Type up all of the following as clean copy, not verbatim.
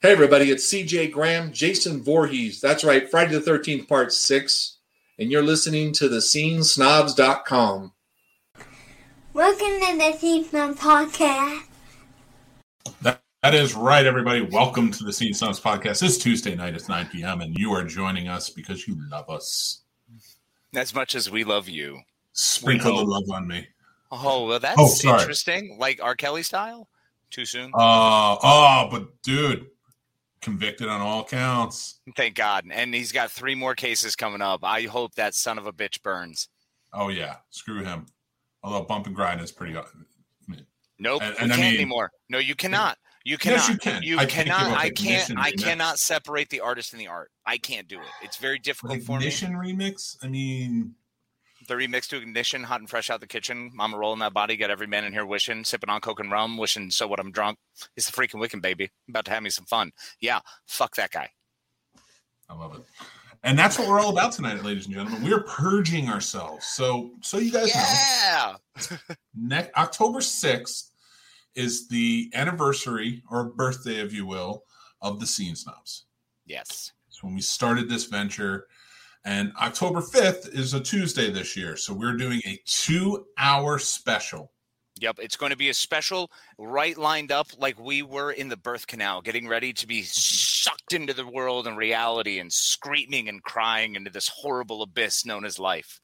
Hey, everybody, it's CJ Graham, Jason Voorhees. That's right, Friday the 13th, Part 6. And you're listening to thescenesnobs.com. Welcome to the Scene Snobs Podcast. That is right, everybody. Welcome to the Scene Snobs Podcast. It's Tuesday night. It's 9 p.m., and you are joining us because you love us. As much as we love you. Sprinkle the love on me. Oh, well, that's interesting. Like R. Kelly style? Too soon? But dude, convicted on all counts. Thank God. And he's got 3 more cases coming up. I hope that son of a bitch burns. Oh, yeah. Screw him. Although bump and grind is pretty... Nope. You can't anymore. No, you cannot. You cannot. Yes, you can. You cannot. I cannot separate the artist and the art. I can't do it. It's very difficult for me. Ignition remix? I mean... The remix to Ignition, hot and fresh out the kitchen. Mama rolling that body, got every man in here wishing, sipping on Coke and rum, wishing, so what, I'm drunk. It's the freaking Wiccan, baby. I'm about to have me some fun. Yeah, fuck that guy. I love it. And that's what we're all about tonight, ladies and gentlemen. We're purging ourselves. So you guys know. October 6th is the anniversary, or birthday, if you will, of the Scene Snobs. Yes. It's when we started this venture. And October 5th is a Tuesday this year. So we're doing a 2-hour special. Yep. It's going to be a special, right lined up like we were in the birth canal, getting ready to be sucked into the world and reality and screaming and crying into this horrible abyss known as life.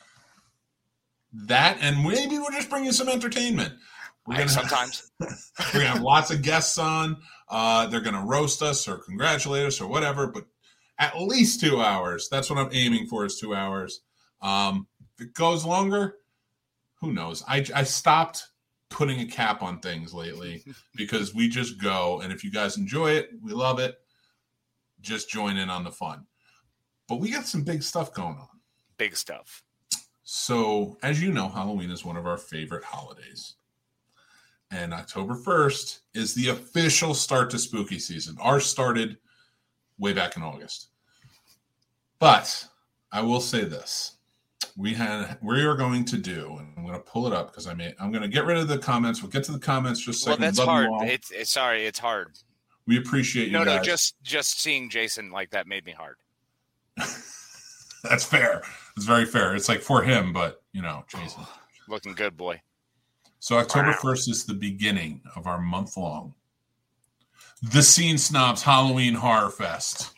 That, and maybe we'll just bring you some entertainment. Sometimes. We're going to have lots of guests on. They're going to roast us or congratulate us or whatever, but at least 2 hours. That's what I'm aiming for, is 2 hours. If it goes longer, who knows? I stopped putting a cap on things lately because we just go. And if you guys enjoy it, we love it. Just join in on the fun. But we got some big stuff going on. Big stuff. So, as you know, Halloween is one of our favorite holidays. And October 1st is the official start to spooky season. Ours started way back in August. But I will say this. We are going to do, and I'm going to pull it up because I'm going to get rid of the comments. We'll get to the comments just so I can that's love hard. you all. It's hard. We appreciate you guys. No, just seeing Jason like that made me hard. That's fair. It's very fair. It's like for him, but, Jason. Looking good, boy. So October 1st is the beginning of our month-long The Scene Snobs Halloween Horror Fest.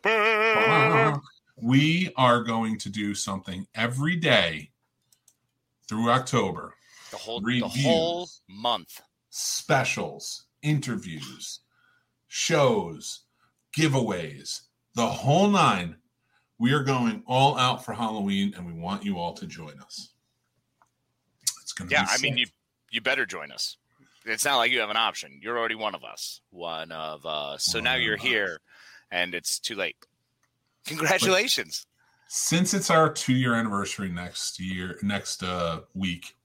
We are going to do something every day through October. The whole month. Specials, interviews, shows, giveaways, the whole 9. We are going all out for Halloween, and we want you all to join us. It's going to be sick. I mean, you better join us. It's not like you have an option. You're already one of us. So now you're here, and it's too late. Congratulations. But since it's our 2-year anniversary next week,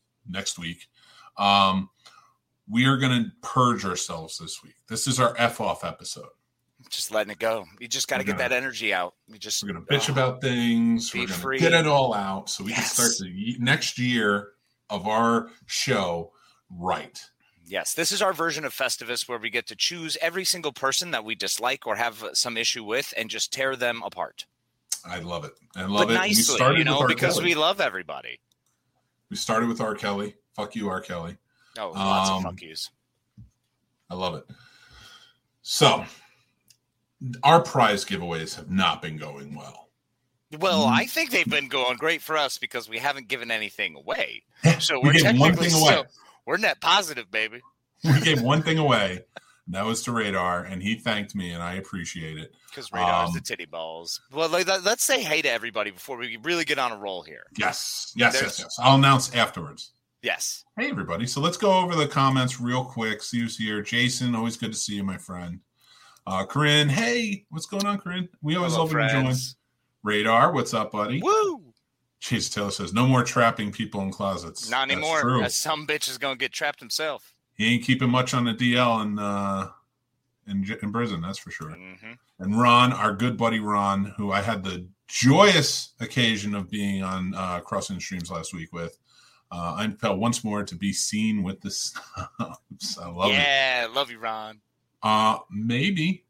we are going to purge ourselves this week. This is our F-off episode. Just letting it go. You just got to get that energy out. We're going to bitch about things. We're going to get it all out so we can start the next year of our show right. Yes, this is our version of Festivus where we get to choose every single person that we dislike or have some issue with and just tear them apart. I love it. But nicely, because we love everybody. We started with R. Kelly. Fuck you, R. Kelly. Oh, lots of fuck yous. I love it. So, our prize giveaways have not been going well. Well, I think they've been going great for us because we haven't given anything away. So we gave one thing away. We're net positive, baby. We gave one thing away. And that was to Radar, and he thanked me, and I appreciate it. Because Radar's the titty balls. Well, let's say hey to everybody before we really get on a roll here. Yes. I'll announce afterwards. Yes. Hey, everybody. So let's go over the comments real quick. See who's here. Jason, always good to see you, my friend. Corinne, hey, what's going on, Corinne? We always love you to join. Radar, what's up, buddy? Woo! Jeez, Taylor says, no more trapping people in closets. Not anymore. Some bitch is going to get trapped himself. He ain't keeping much on the DL in prison, that's for sure. Mm-hmm. And Ron, our good buddy Ron, who I had the joyous occasion of being on Crossing Streams last week with, I felt once more to be seen with the snobs. I love it. Yeah, love you, Ron. Maybe.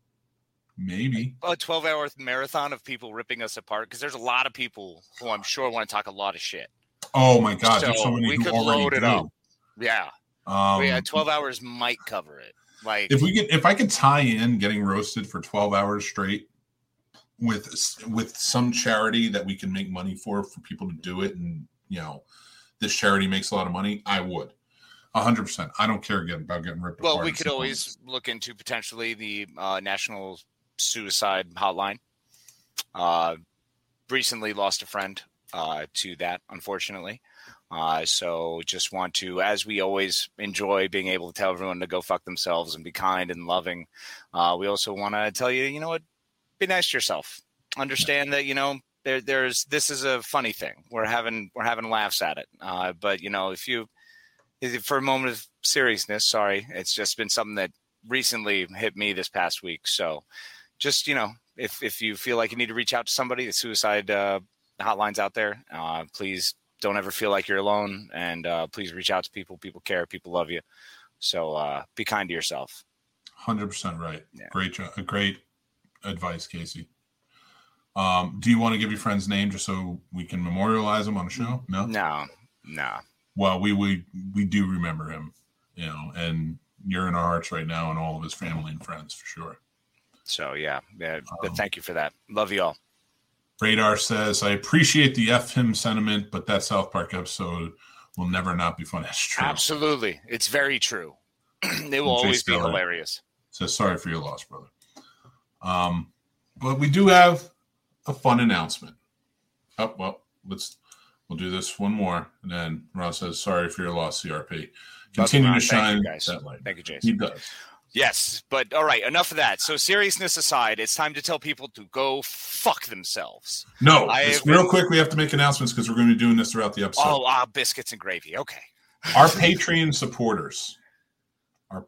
A 12-hour marathon of people ripping us apart, because there's a lot of people who I'm sure want to talk a lot of shit. Oh my God, So there's so many we who could already load it do. up. Yeah. 12 hours might cover it. Like, if I could tie in getting roasted for 12 hours straight with some charity that we can make money for people to do it, and this charity makes a lot of money, I would 100%. I don't care about getting ripped apart. Well, we could always look into potentially the National Suicide Hotline. Recently lost a friend to that, unfortunately. So just want to, as we always enjoy being able to tell everyone to go fuck themselves and be kind and loving, we also want to tell you, you know what, be nice to yourself. Understand that, this is a funny thing. We're having laughs at it. But if for a moment of seriousness, sorry, it's just been something that recently hit me this past week. So just, if you feel like you need to reach out to somebody, the suicide hotlines out there, please don't ever feel like you're alone, and please reach out to people. People care. People love you. So be kind to yourself. 100% right. Yeah. Great advice, Casey. Do you want to give your friend's name just so we can memorialize him on the show? No. Well, we do remember him, and you're in our hearts right now, and all of his family and friends for sure. So yeah. But thank you for that. Love you all. Radar says, I appreciate the F him sentiment, but that South Park episode will never not be fun. That's true. Absolutely. It's very true. It will always be hilarious. Says, sorry for your loss, brother. But we do have a fun announcement. Oh, well, we'll do this one more. And then Ross says, sorry for your loss, CRP. Continue to shine that light. Thank you, Jason. He does. Yes, but all right, enough of that. So seriousness aside, it's time to tell people to go fuck themselves. No, real quick, we have to make announcements because we're going to be doing this throughout the episode. Oh, biscuits and gravy. Okay. Our Patreon supporters. The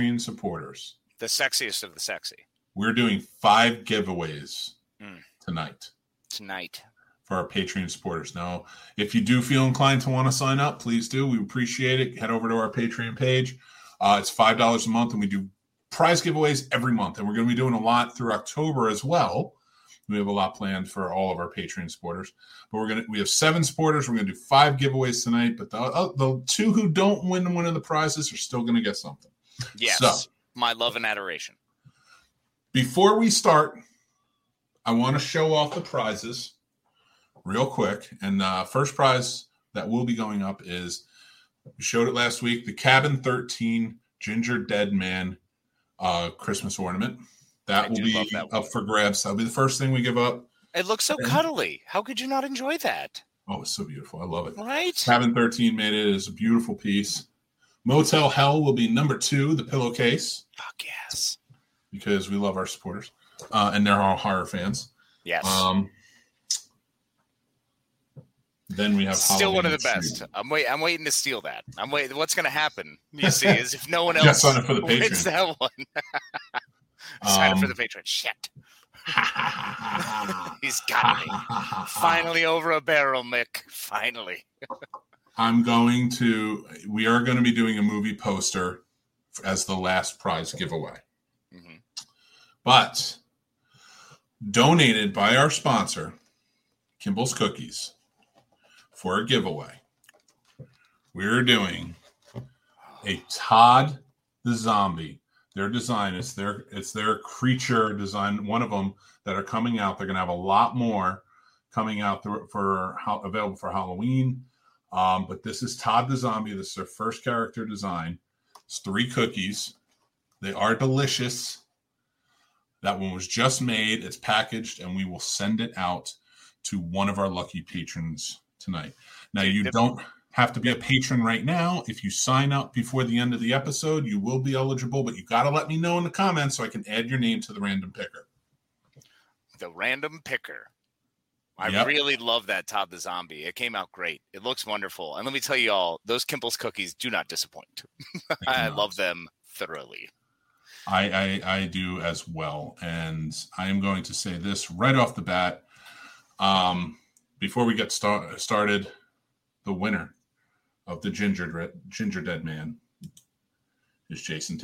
sexiest of the sexy. We're doing 5 giveaways tonight. For our Patreon supporters. Now, if you do feel inclined to want to sign up, please do. We appreciate it. Head over to our Patreon page. It's $5 a month, and we do prize giveaways every month. And we're going to be doing a lot through October as well. We have a lot planned for all of our Patreon supporters. But we have 7 supporters. We're going to do 5 giveaways tonight. But the 2 who don't win one of the prizes are still going to get something. Yes. So, my love and adoration. Before we start, I want to show off the prizes real quick. And the first prize that will be going up is, we showed it last week, the Cabin 13 Ginger Dead Man Christmas ornament. That will be up for grabs. That'll be the first thing we give up. It looks so cuddly. How could you not enjoy that? Oh, it's so beautiful. I love it. Right? Cabin 13 made it as a beautiful piece. Motel Hell will be number 2, the pillowcase. Fuck yes. Because we love our supporters. And they're all horror fans. Yes. Then we have still Halloween one of the best. I'm waiting to steal that. I'm waiting. What's going to happen? You see, is if no one else sign up for the wins that one, sign up for the Patreon. Shit. He's got me. Finally over a barrel, Mick. Finally. We are going to be doing a movie poster as the last prize giveaway. Mm-hmm. But donated by our sponsor, Kimball's Cookies, for a giveaway, we're doing a Todd the Zombie. Their design is their creature design. One of them that are coming out. They're going to have a lot more coming out available for Halloween. But this is Todd the Zombie. This is their first character design. It's 3 cookies. They are delicious. That one was just made. It's packaged, and we will send it out to one of our lucky patrons tonight. Now, you don't have to be a patron right now. If you sign up before the end of the episode, you will be eligible, but you got to let me know in the comments so I can add your name to the random picker. The random picker. I really love that Todd the Zombie. It came out great. It looks wonderful. And let me tell you all, those Kimball's cookies do not disappoint. I love them thoroughly. I do as well. And I am going to say this right off the bat. Before we get started, the winner of the Ginger Dead Man is Jason Taylor.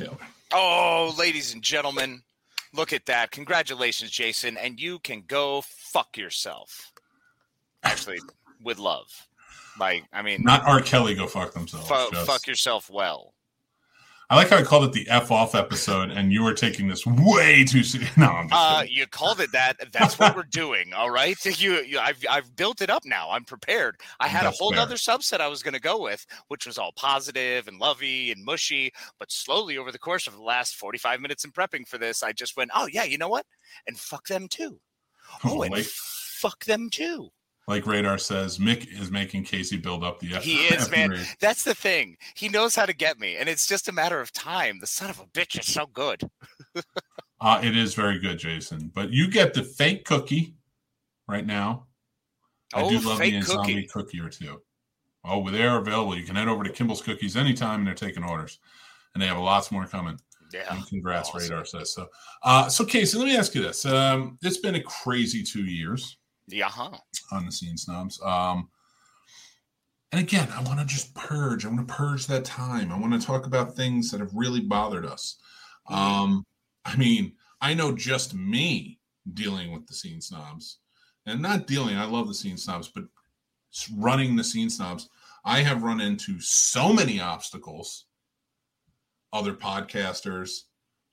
Oh, ladies and gentlemen, look at that. Congratulations, Jason. And you can go fuck yourself. Actually, with love. Like, I mean, not R. Kelly go fuck themselves. Fuck yourself well. I like how I called it the F off episode, and you were taking this way too serious. No, I'm just kidding. You called it that. That's what we're doing. All right. I've built it up now. I'm prepared. I had a whole other subset I was going to go with, which was all positive and lovey and mushy. But slowly over the course of the last 45 minutes in prepping for this, I just went, oh, yeah, you know what? And fuck them too. Oh, and fuck them too. Like Radar says, Mick is making Casey build up the F. He is, man. That's the thing. He knows how to get me, and it's just a matter of time. The son of a bitch is so good. It is very good, Jason. But you get the fake cookie right now. I do love the zombie cookie or two. Oh, they're available. You can head over to Kimball's Cookies anytime, and they're taking orders. And they have lots more coming. Yeah. And congrats, awesome. Radar says so. So, Casey, let me ask you this. It's been a crazy 2 years. Yeah. On the Scene Snobs. And again, I want to just purge. I want to purge that time. I want to talk about things that have really bothered us. I mean, I know just me dealing with the Scene Snobs. And not dealing, I love the Scene Snobs, but running the Scene Snobs, I have run into so many obstacles. Other podcasters,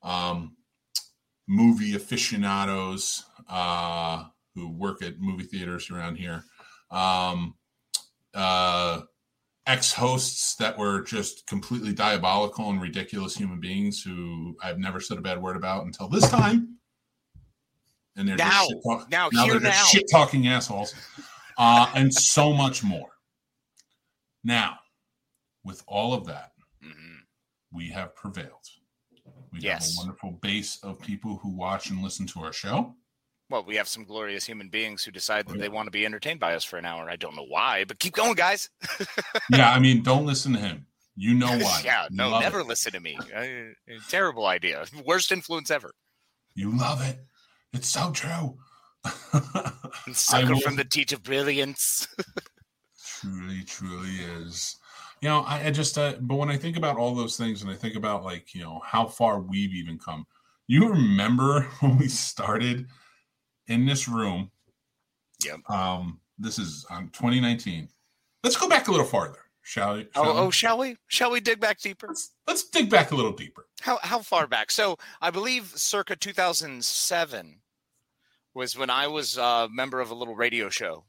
movie aficionados, who work at movie theaters around here, ex-hosts that were just completely diabolical and ridiculous human beings who I've never said a bad word about until this time. And they're just shit-talking assholes. And so much more. Now, with all of that, we have prevailed. We have a wonderful base of people who watch and listen to our show. Well, we have some glorious human beings who decide that they want to be entertained by us for an hour. I don't know why, but keep going, guys. Yeah, I mean, don't listen to him. You know why. Yeah, no, never listen to me. Terrible idea. Worst influence ever. You love it. It's so true. Sucker from the teat of brilliance. Truly, truly is. You know, I just, but when I think about all those things and I think about, like, you know, how far we've even come, you remember when we started in this room? Yep. This is 2019. Let's go back a little farther, shall we? Shall we? Shall we dig back deeper? Let's dig back a little deeper. How far back? So I believe circa 2007 was when I was a member of a little radio show.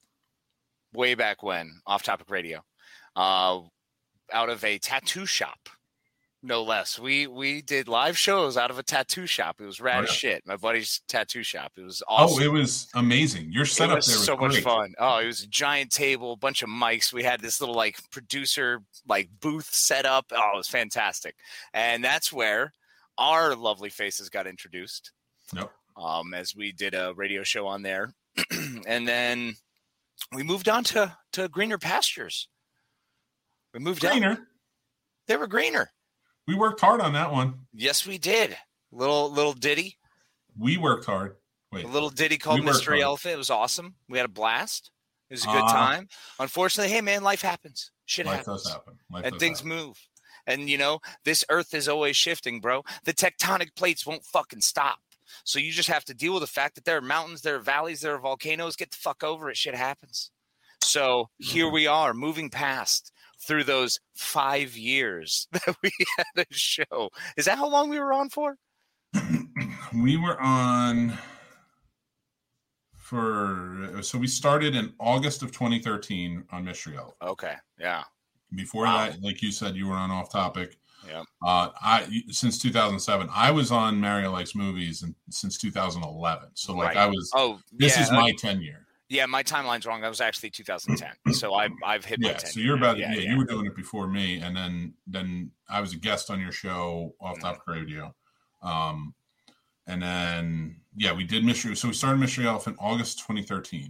Way back when, Off Topic Radio, out of a tattoo shop. No less. We did live shows out of a tattoo shop. It was rad as shit. My buddy's tattoo shop. It was awesome. Oh, it was amazing. Your setup there was so much fun. Oh, it was a giant table, a bunch of mics. We had this little like producer like booth set up. Oh, it was fantastic. And that's where our lovely faces got introduced. Yep. As we did a radio show on there. And then we moved on to greener pastures. We moved greener. Out. They were greener. We worked hard on that one. Yes, we did. Little ditty. We worked hard. Wait. A little ditty called Mystery Elephant. It was awesome. We had a blast. It was a good time. Unfortunately, hey, man, life happens. Shit happens. Life does happen. And things move. And, you know, this earth is always shifting, bro. The tectonic plates won't fucking stop. So you just have to deal with the fact that there are mountains, there are valleys, there are volcanoes. Get the fuck over it. Shit happens. So here we are, moving past through those 5 years that we had a show. Is that how long we were on for? We were on so we started in August of 2013 on Mystery Elephant. Okay, yeah. Before that, like you said, you were on Off Topic. Yeah. Since 2007, I was on Mario Likes Movies since 2011. So like I was. Oh, this is my tenure. Yeah, my timeline's wrong. That was actually 2010. So I've hit my 10. So you're about you were doing it before me, and then I was a guest on your show Off Topic Radio, and then we did Mystery. So we started Mystery Elephant August 2013,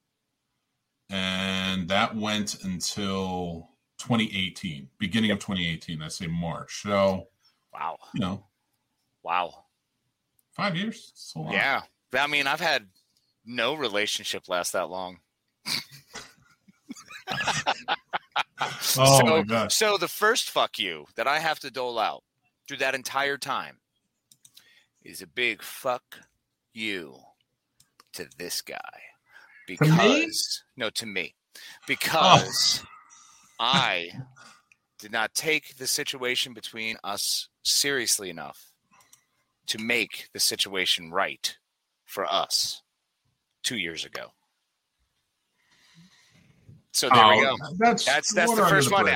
and that went until 2018, beginning of 2018. I say March. So wow, you know, 5 years. So long. Yeah, I mean, I've had no relationship last that long. My God. So the first fuck you that I have to dole out through that entire time is a big fuck you to this guy. Because, to me. Because I did not take the situation between us seriously enough to make the situation right for us 2 years ago. So there we go. That's the first one.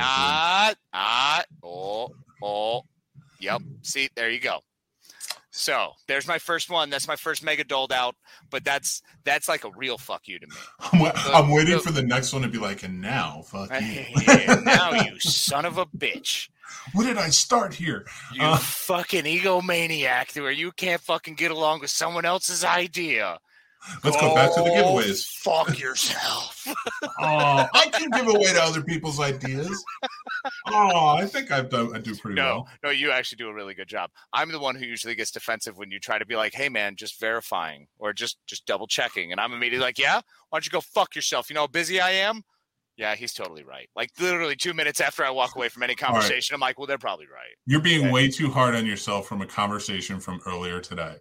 Yep. See, there you go. So there's my first one. That's my first mega doled out. But that's like a real fuck you to me. I'm waiting for the next one to be like, and now, fuck you. Now, you son of a bitch. What did I start here? You fucking egomaniac where you can't fucking get along with someone else's idea. Let's go back to the giveaways. Fuck yourself. I can give away to other people's ideas. I think I do pretty well. No, you actually do a really good job. I'm the one who usually gets defensive when you try to be like, hey, man, just verifying or just double checking. And I'm immediately like, yeah, why don't you go fuck yourself? You know how busy I am? Yeah, he's totally right. Like literally 2 minutes after I walk away from any conversation, I'm like, well, they're probably right. You're being way too hard on yourself from a conversation from earlier today.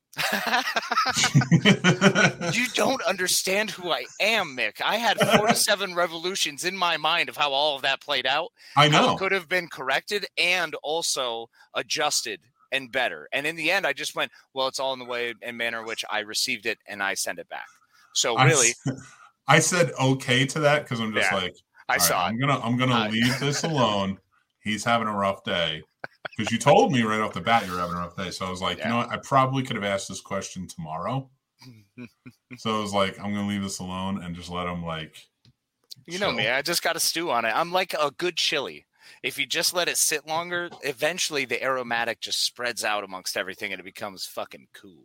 You don't understand who I am, Mick. I had 47 revolutions in my mind of how all of that played out. I know. How it could have been corrected and also adjusted and better. And in the end, I just went, well, it's all in the way and manner in which I received it and I send it back. So really, I said okay to that because I'm just I saw it. I'm gonna leave this alone. He's having a rough day. Because you told me right off the bat you were having a rough day. So I was like, you know what? I probably could have asked this question tomorrow. So I was like, I'm going to leave this alone and just let him You know me. I just got to stew on it. I'm like a good chili. If you just let it sit longer, eventually the aromatic just spreads out amongst everything and it becomes fucking cool.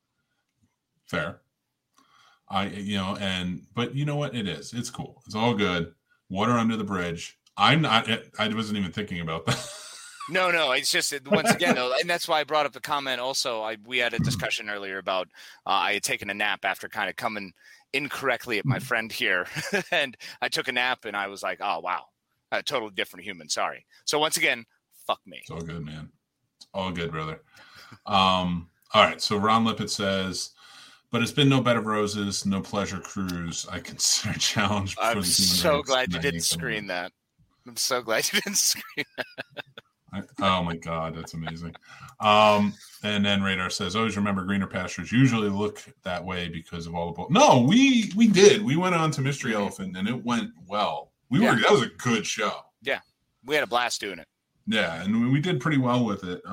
Fair. But you know what? It is. It's cool. It's all good. Water under the bridge. I wasn't even thinking about that. No, it's just once again, though, and that's why I brought up the comment. Also, we had a discussion earlier about I had taken a nap after kind of coming incorrectly at my friend here, and I took a nap and I was like, oh wow, a totally different human. Sorry. So once again, fuck me. It's all good, man. It's all good, brother. All right. So Ron Lippett says, but it's been no bed of roses, no pleasure cruise. I consider a challenge. I'm so glad you didn't screen that. I'm so glad you didn't screen that. Oh my God, that's amazing. And then Radar says, always remember greener pastures usually look that way because of all the No, we did. We went on to Mystery Elephant and it went well. That was a good show. Yeah. We had a blast doing it. Yeah, and we did pretty well with it.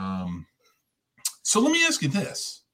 So let me ask you this.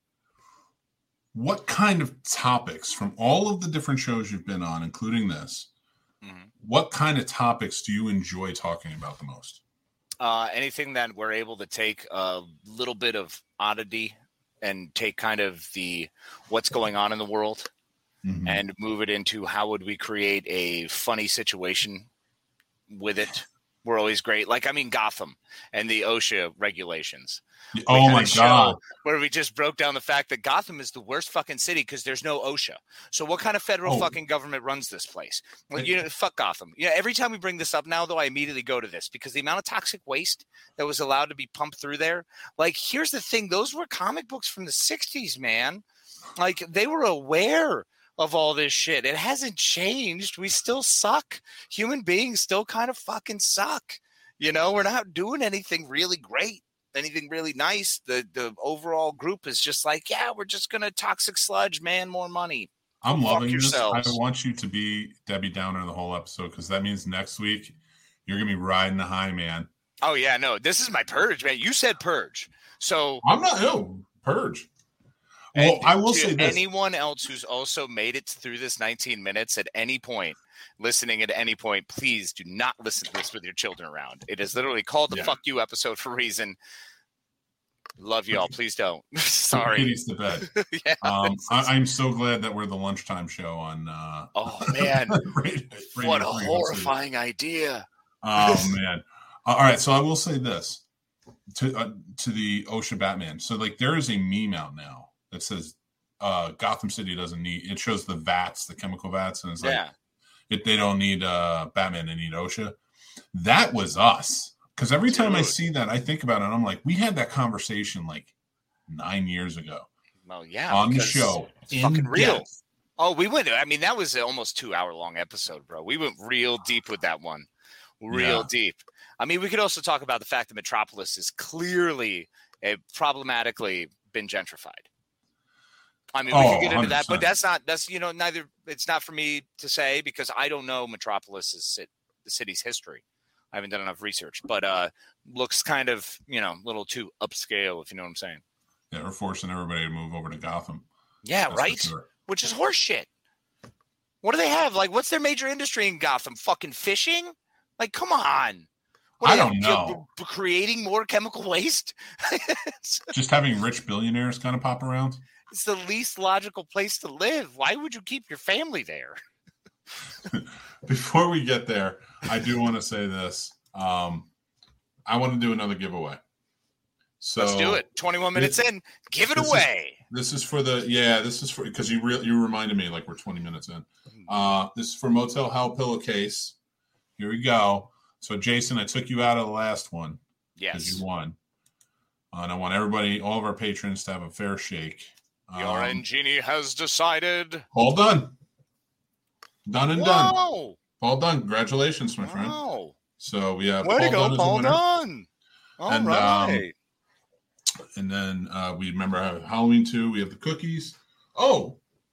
What kind of topics from all of the different shows you've been on, including this, what kind of topics do you enjoy talking about the most? Anything that we're able to take a little bit of oddity and take kind of the what's going on in the world and move it into how would we create a funny situation with it. We're always great. Gotham and the OSHA regulations. Oh my God. Where we just broke down the fact that Gotham is the worst fucking city because there's no OSHA. So what kind of federal fucking government runs this place? Fuck Gotham. Yeah. Every time we bring this up now, though, I immediately go to this because the amount of toxic waste that was allowed to be pumped through there. Here's the thing. Those were comic books from the 60s, man. They were aware of all this shit. It hasn't changed. We still suck. Human beings still kind of fucking suck. We're not doing anything really great. Anything really nice. The overall group is just we're just gonna toxic sludge, man, more money. I'm loving this. I want you to be Debbie Downer the whole episode because that means next week you're gonna be riding the high, man. Oh yeah, no, this is my purge, man. You said purge, so I'm not purge. Well, I will say this. Anyone else who's also made it through this 19 minutes at any point, listening at any point, please do not listen to this with your children around. It is literally called the Fuck You episode for a reason. Love you all. Please don't. Sorry. Kitty's to bed. I'm so glad that we're the lunchtime show on. Oh, man. What a horrifying idea. Oh, man. All right. So I will say this to the OSHA Batman. So, there is a meme out now that says Gotham City doesn't need, it shows the vats, the chemical vats, and it's they don't need Batman, they need OSHA. That was us. Because every time I see that, I think about it, and I'm like, we had that conversation like 9 years ago. Well, yeah. On the show. It's fucking real. Oh, we went. I mean, that was an almost 2-hour-long episode, bro. We went real deep with that one. Real deep. I mean, we could also talk about the fact that Metropolis is clearly problematically been gentrified. I mean, we could get into 100%. that, but that's neither. It's not for me to say because I don't know Metropolis' the city's history. I haven't done enough research, but looks kind of, a little too upscale, if you know what I'm saying. Yeah, we're forcing everybody to move over to Gotham. Yeah, That's right? Sure. Which is horseshit. What do they have? Like, what's their major industry in Gotham? Fucking fishing? Like, come on. I don't know. Creating more chemical waste? Just having rich billionaires kind of pop around? It's the least logical place to live. Why would you keep your family there? Before we get there, I do want to say this. I want to do another giveaway. So let's do it. 21 minutes in, give it away. This is for because you reminded me like we're 20 minutes in. This is for Motel Hell pillowcase. Here we go. So Jason, I took you out of the last one. Yes. Because you won. And I want everybody, all of our patrons, to have a fair shake. Your Genie has decided. All done. Done and done. Whoa. All done. Congratulations, my friend. Wow. So we have Way to go, Paul Paul Dunn. Dunn. All right. And then we remember Halloween 2. We have the cookies. Oh,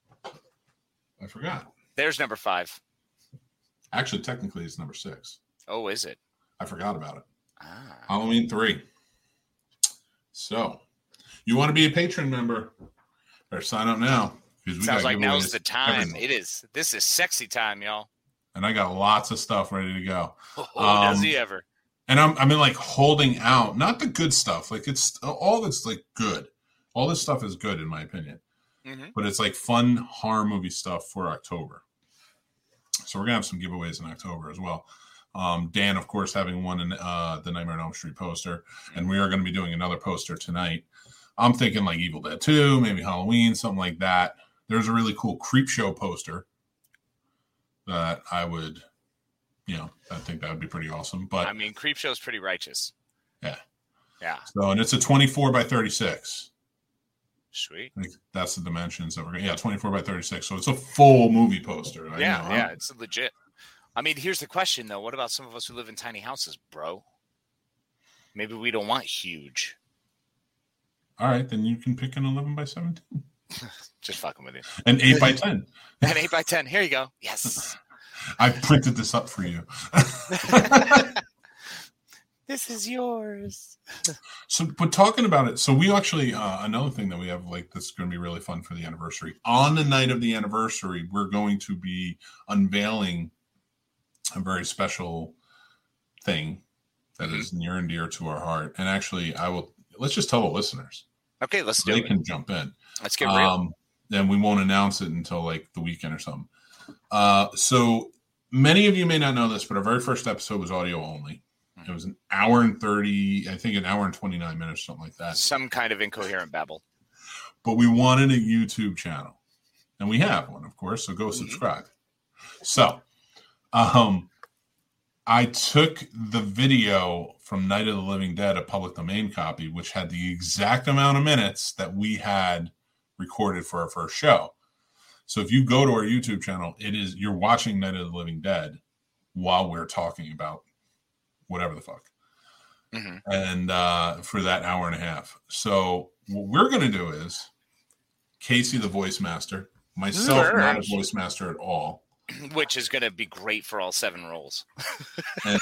I forgot. There's number 5. Actually, technically, it's number 6. Oh, is it? I forgot about it. Ah. Halloween 3. So, you want to be a patron member? Better sign up now. Sounds like now's the time. Everything. It is. This is sexy time, y'all. And I got lots of stuff ready to go. Oh, does he ever? And I'm in like holding out, not the good stuff. Like it's all that's like good. All this stuff is good in my opinion. Mm-hmm. But it's like fun horror movie stuff for October. So we're gonna have some giveaways in October as well. Dan, of course, having won the Nightmare on Elm Street poster, and we are going to be doing another poster tonight. I'm thinking like Evil Dead 2, maybe Halloween, something like that. There's a really cool Creepshow poster that I would, I think that would be pretty awesome. But I mean, Creepshow is pretty righteous. Yeah. Yeah. So, and it's a 24 by 36. Sweet. I think that's the dimensions that we're going to. Yeah, 24 by 36. So it's a full movie poster. Yeah, it's legit. I mean, here's the question, though. What about some of us who live in tiny houses, bro? Maybe we don't want huge. All right, then you can pick an 11 by 17. Just fucking with you. An 8 by 10. An 8 by 10. Here you go. Yes. I printed this up for you. This is yours. So, but talking about it, so we actually, another thing that we have, like, that's going to be really fun for the anniversary. On the night of the anniversary, we're going to be unveiling a very special thing that is near and dear to our heart. And actually, let's just tell the listeners. Okay, let's do it. They can jump in. Let's get real. And we won't announce it until like the weekend or something. So many of you may not know this, but our very first episode was audio only. It was an hour and 30, I think an hour and 29 minutes, something like that. Some kind of incoherent babble. But we wanted a YouTube channel. And we have one, of course, so go subscribe. So I took the video from Night of the Living Dead, a public domain copy, which had the exact amount of minutes that we had recorded for our first show. So if you go to our YouTube channel, you're watching Night of the Living Dead while we're talking about whatever the fuck. Mm-hmm. And for that hour and a half. So what we're going to do is Casey, the voice master, myself, not a voice master at all. Which is going to be great for all 7 roles. And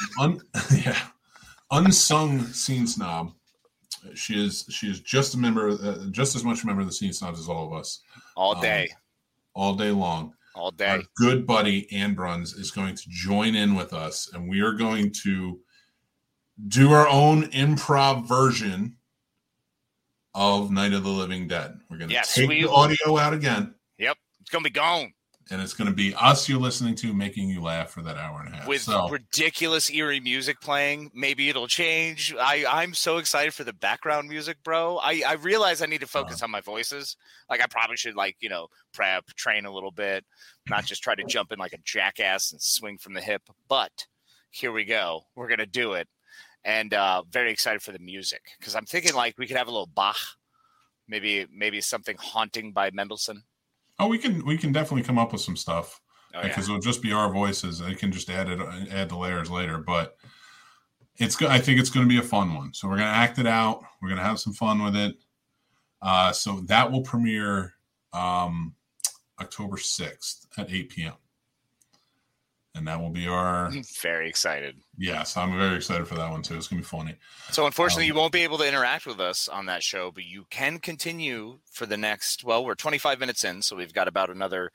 unsung scene snob. She is just a member, just as much a member of the Scene Snobs as all of us. All day. All day long. All day. Our good buddy, Ann Bruns, is going to join in with us, and we are going to do our own improv version of Night of the Living Dead. We're going to take the audio out again. Yep. It's going to be gone. And it's going to be us you're listening to, making you laugh for that hour and a half. With ridiculous, eerie music playing. Maybe it'll change. I'm so excited for the background music, bro. I realize I need to focus on my voices. Like, I probably should, prep, train a little bit, not just try to jump in like a jackass and swing from the hip. But here we go. We're going to do it. and very excited for the music because I'm thinking like we could have a little Bach, maybe something Haunting by Mendelssohn. Oh, we can definitely come up with some stuff because yeah. it'll just be our voices. I can just add the layers later, but I think it's going to be a fun one. So we're going to act it out. We're going to have some fun with it. So that will premiere October 6th at 8 p.m. And that will be our... I'm very excited. Yes, I'm very excited for that one, too. It's going to be funny. So, unfortunately, you won't be able to interact with us on that show, but you can continue for the next... Well, we're 25 minutes in, so we've got about another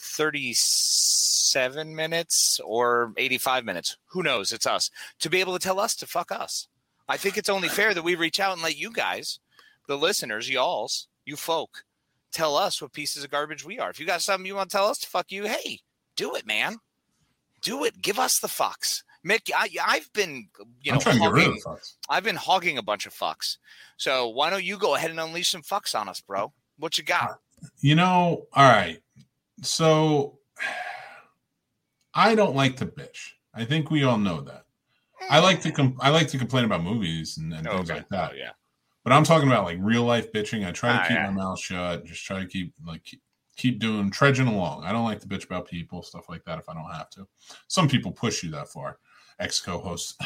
37 minutes or 85 minutes. Who knows? It's us. To be able to tell us to fuck us. I think it's only fair that we reach out and let you guys, the listeners, you folk, tell us what pieces of garbage we are. If you got something you want to tell us to fuck you, hey, do it, man. Do it. Give us the fucks. Mick, I've been, I've been hogging a bunch of fucks. So why don't you go ahead and unleash some fucks on us, bro? What you got? All right. So I don't like to bitch. I think we all know that. I like to complain about movies and things like that. Oh, yeah. But I'm talking about like real life bitching. I try to keep my mouth shut. Just try to keep trudging along. I don't like to bitch about people, stuff like that if I don't have to. Some people push you that far. Ex-co-hosts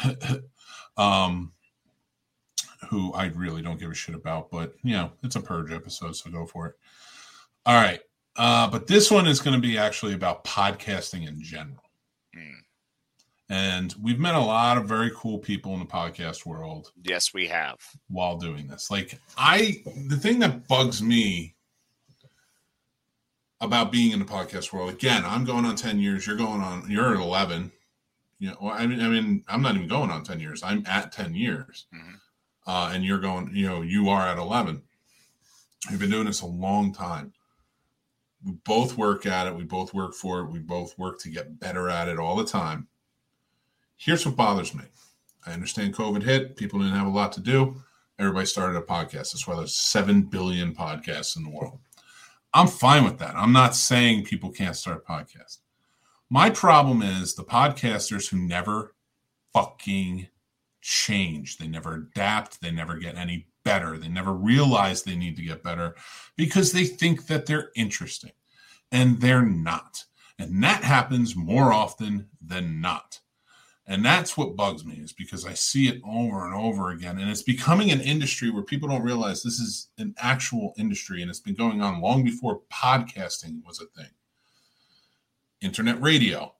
who I really don't give a shit about, but it's a purge episode, so go for it. All right. But this one is going to be actually about podcasting in general. And we've met a lot of very cool people in the podcast world. Yes, we have. While doing this. Like the thing that bugs me about being in the podcast world, again, I'm going on 10 years. You're at 11. I mean, I'm not even going on 10 years. I'm at 10 years. Mm-hmm. And you're going, you are at 11. We've been doing this a long time. We both work at it. We both work for it. We both work to get better at it all the time. Here's what bothers me. I understand COVID hit. People didn't have a lot to do. Everybody started a podcast. That's why there's 7 billion podcasts in the world. I'm fine with that. I'm not saying people can't start a podcast. My problem is the podcasters who never fucking change. They never adapt. They never get any better. They never realize they need to get better because they think that they're interesting and they're not. And that happens more often than not. And that's what bugs me is because I see it over and over again. And it's becoming an industry where people don't realize this is an actual industry. And it's been going on long before podcasting was a thing. Internet radio,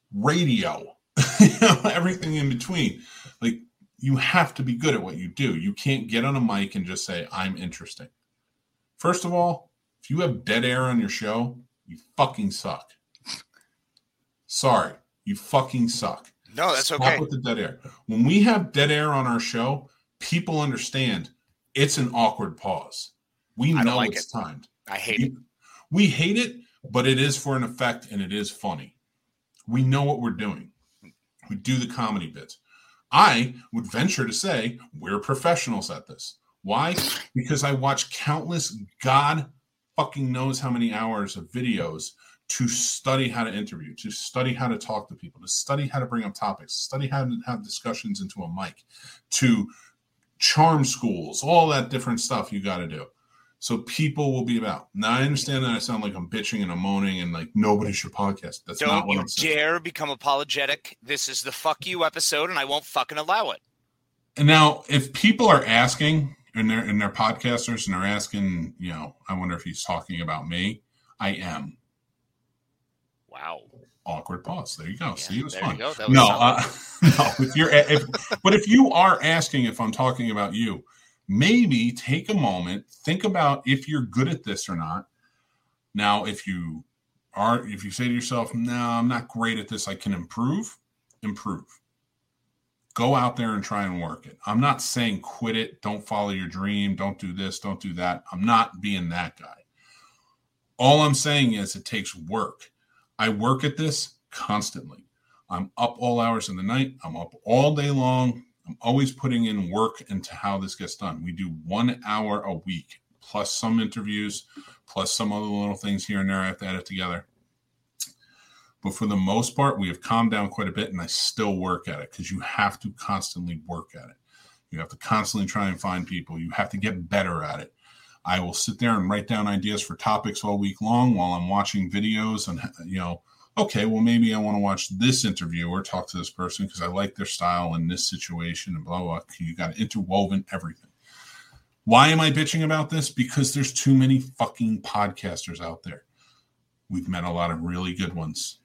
everything in between. Like, you have to be good at what you do. You can't get on a mic and just say, I'm interesting. First of all, if you have dead air on your show, you fucking suck. Sorry, you fucking suck. No, that's Stop okay. With the dead air. When we have dead air on our show, people understand it's an awkward pause. We know it's timed. I hate it. We hate it, but it is for an effect and it is funny. We know what we're doing. We do the comedy bits. I would venture to say we're professionals at this. Why? Because I watch countless God fucking knows how many hours of videos to study how to interview, to study how to talk to people, to study how to bring up topics, study how to have discussions into a mic, to charm schools, all that different stuff you got to do. So people will be about. Now, I understand that I sound like I'm bitching and I'm moaning and like nobody should podcast. That's not what I'm saying. Don't you dare become apologetic. This is the fuck you episode and I won't fucking allow it. And now, if people are asking and they're podcasters and they're asking, I wonder if he's talking about me, I am. Wow. Awkward pause. There you go. Yeah, see, it was fun. No, no. If you are asking if I'm talking about you, maybe take a moment, think about if you're good at this or not. Now, if you say to yourself, no, I'm not great at this, I can improve. Go out there and try and work it. I'm not saying quit it. Don't follow your dream. Don't do this. Don't do that. I'm not being that guy. All I'm saying is it takes work. I work at this constantly. I'm up all hours of the night. I'm up all day long. I'm always putting in work into how this gets done. We do 1 hour a week, plus some interviews, plus some other little things here and there I have to edit together. But for the most part, we have calmed down quite a bit, and I still work at it because you have to constantly work at it. You have to constantly try and find people. You have to get better at it. I will sit there and write down ideas for topics all week long while I'm watching videos and, okay, well, maybe I want to watch this interview or talk to this person because I like their style in this situation and blah, blah, blah. You got interwoven everything. Why am I bitching about this? Because there's too many fucking podcasters out there. We've met a lot of really good ones.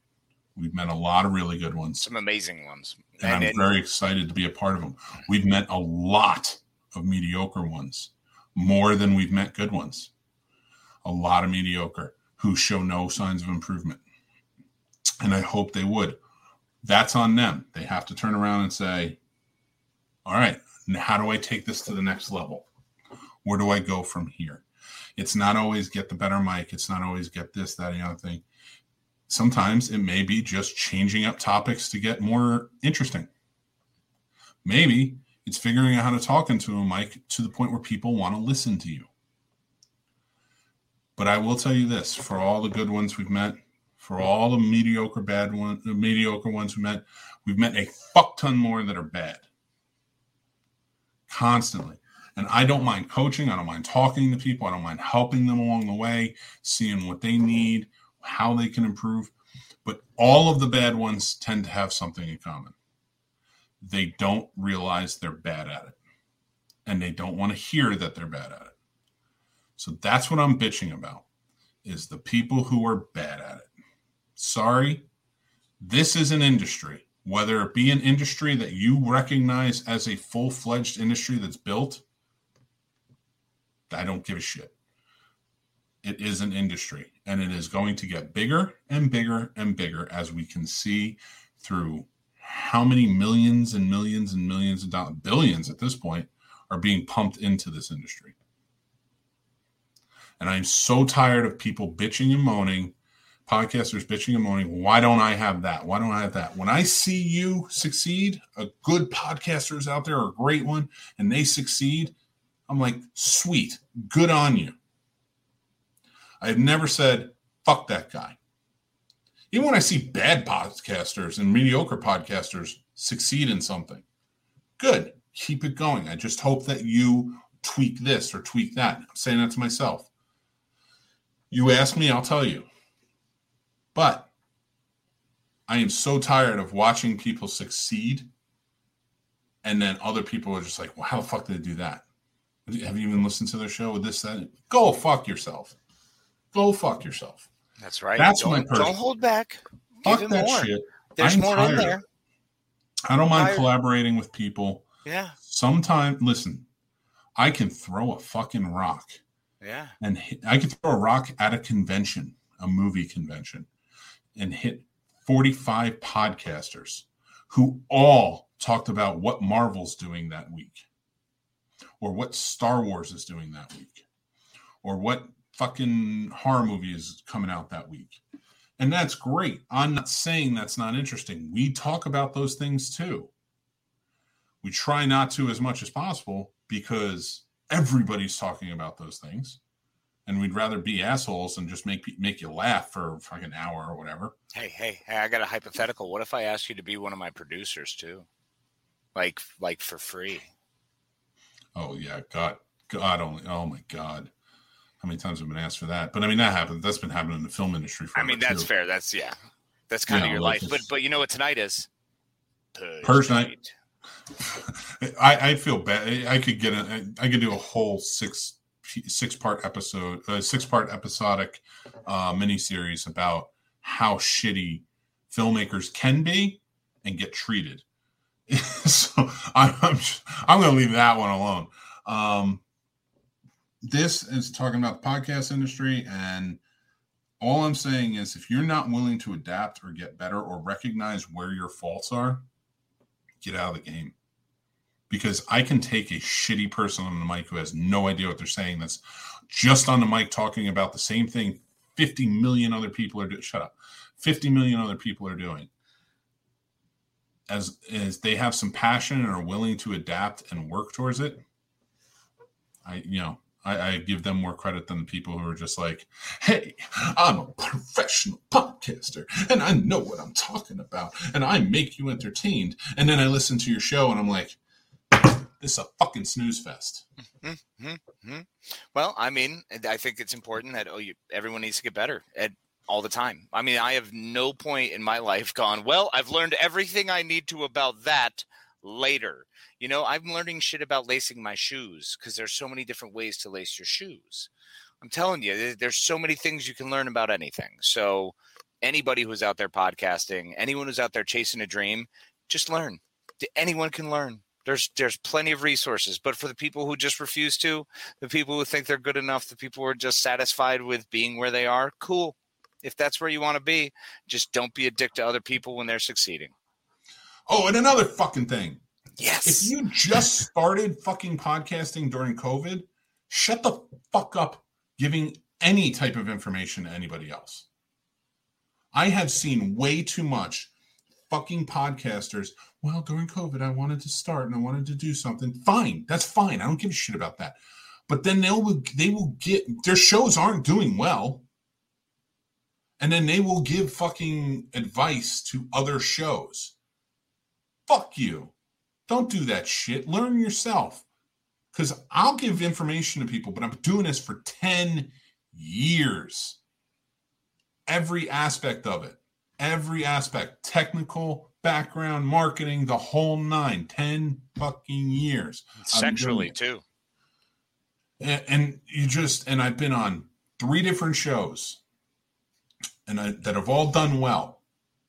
Some amazing ones. And I'm very excited to be a part of them. We've met a lot of mediocre ones, more than we've met good ones. A lot of mediocre who show no signs of improvement. And I hope they would. That's on them. They have to turn around and say, all right, how do I take this to the next level? Where do I go from here? It's not always get the better mic. It's not always get this, that, and the other thing. Sometimes it may be just changing up topics to get more interesting. Maybe it's figuring out how to talk into a mic to the point where people want to listen to you. But I will tell you this, for all the good ones we've met, for all the mediocre ones we've met a fuck ton more that are bad. Constantly. And I don't mind coaching. I don't mind talking to people. I don't mind helping them along the way, seeing what they need, how they can improve. But all of the bad ones tend to have something in common. They don't realize they're bad at it. And they don't want to hear that they're bad at it. So that's what I'm bitching about, is the people who are bad at it. Sorry, this is an industry. Whether it be an industry that you recognize as a full-fledged industry that's built, I don't give a shit. It is an industry, and it is going to get bigger and bigger and bigger as we can see through how many millions and millions and millions of dollars, billions at this point, are being pumped into this industry. And I'm so tired of people bitching and moaning, podcasters bitching and moaning, why don't I have that? Why don't I have that? When I see you succeed, a good podcaster is out there, or a great one, and they succeed, I'm like, sweet, good on you. I've never said, fuck that guy. Even when I see bad podcasters and mediocre podcasters succeed in something, good, keep it going. I just hope that you tweak this or tweak that. I'm saying that to myself. You ask me, I'll tell you. But I am so tired of watching people succeed, and then other people are just like, well, how the fuck did they do that? Have you even listened to their show with this, that? Go fuck yourself. Go fuck yourself. That's right. That's my person. Don't hold back. Fuck that more. Shit. There's more in there. I don't mind collaborating with people. Yeah. Sometimes, listen, I can throw a fucking rock. Yeah. And I can throw a rock at a convention, a movie convention, and hit 45 podcasters who all talked about what Marvel's doing that week, or what Star Wars is doing that week, or what fucking horror movie is coming out that week. And that's great. I'm not saying that's not interesting. We talk about those things too. We try not to as much as possible because everybody's talking about those things. And we'd rather be assholes and just make you laugh for like an hour or whatever. Hey, I got a hypothetical. What if I asked you to be one of my producers too? Like for free. Oh yeah, God only. Oh my God. How many times have been asked for that? But I mean, that happened. That's been happening in the film industry for. I mean, that's fair. That's kind of your life. But you know what tonight is? Purge night. I feel bad. I could do a whole six-part episodic miniseries about how shitty filmmakers can be and get treated. So I'm going to leave that one alone. This is talking about the podcast industry, and all I'm saying is if you're not willing to adapt or get better or recognize where your faults are, get out of the game. Because I can take a shitty person on the mic who has no idea what they're saying, that's just on the mic talking about the same thing 50 million other people are doing. Shut up. 50 million other people are doing. As they have some passion and are willing to adapt and work towards it, I give them more credit than the people who are just like, hey, I'm a professional podcaster and I know what I'm talking about and I make you entertained. And then I listen to your show and I'm like, This is a fucking snooze fest. Well, I mean, I think it's important that everyone needs to get better all the time. I mean, I have no point in my life gone, well, I've learned everything I need to about that later. You know, I'm learning shit about lacing my shoes because there's so many different ways to lace your shoes. I'm telling you, there's so many things you can learn about anything. So anybody who's out there podcasting, anyone who's out there chasing a dream, just learn. Anyone can learn. There's plenty of resources, but for the people who just refuse to, the people who think they're good enough, the people who are just satisfied with being where they are, cool. If that's where you want to be, just don't be a dick to other people when they're succeeding. Oh, and another fucking thing. Yes. If you just started fucking podcasting during COVID, shut the fuck up giving any type of information to anybody else. I have seen way too much fucking podcasters. Well, during COVID, I wanted to start and I wanted to do something. Fine. That's fine. I don't give a shit about that. But then they will get, their shows aren't doing well. And then they will give fucking advice to other shows. Fuck you. Don't do that shit. Learn yourself. Because I'll give information to people, but I'm doing this for 10 years. Every aspect of it. Every aspect. Technical, background, marketing, the whole 9. 10 fucking years. Sexually, too. And I've been on 3 different shows. That have all done well.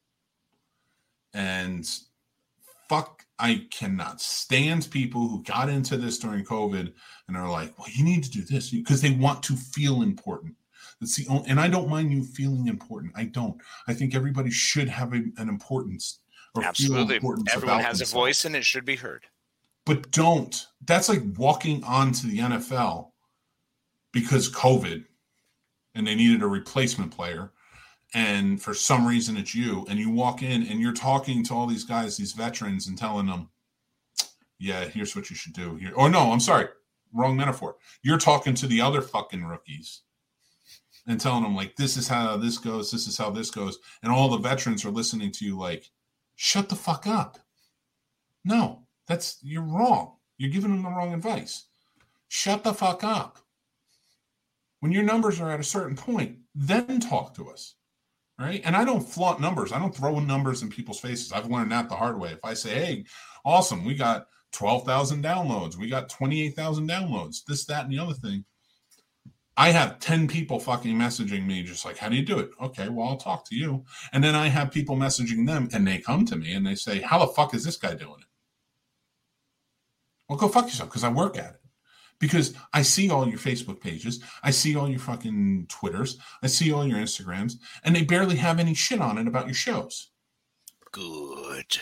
And fuck, I cannot stand people who got into this during COVID and are like, well, you need to do this because they want to feel important. That's the only, and I don't mind you feeling important. I don't. I think everybody should have an importance. Or absolutely. Feel importance. Everyone has a voice and it should be heard. But don't. That's like walking onto the NFL because COVID and they needed a replacement player. And for some reason it's you, and you walk in and you're talking to all these guys, these veterans, and telling them, yeah, here's what you should do here. Or no, I'm sorry, wrong metaphor. You're talking to the other fucking rookies and telling them like, this is how this goes. This is how this goes. And all the veterans are listening to you like, shut the fuck up. No, you're wrong. You're giving them the wrong advice. Shut the fuck up. When your numbers are at a certain point, then talk to us. Right? And I don't flaunt numbers. I don't throw numbers in people's faces. I've learned that the hard way. If I say, hey, awesome, we got 12,000 downloads. We got 28,000 downloads. This, that, and the other thing. I have 10 people fucking messaging me just like, how do you do it? Okay, well, I'll talk to you. And then I have people messaging them and they come to me and they say, how the fuck is this guy doing it? Well, go fuck yourself because I work at it. Because I see all your Facebook pages, I see all your fucking Twitters, I see all your Instagrams, and they barely have any shit on it about your shows. Good.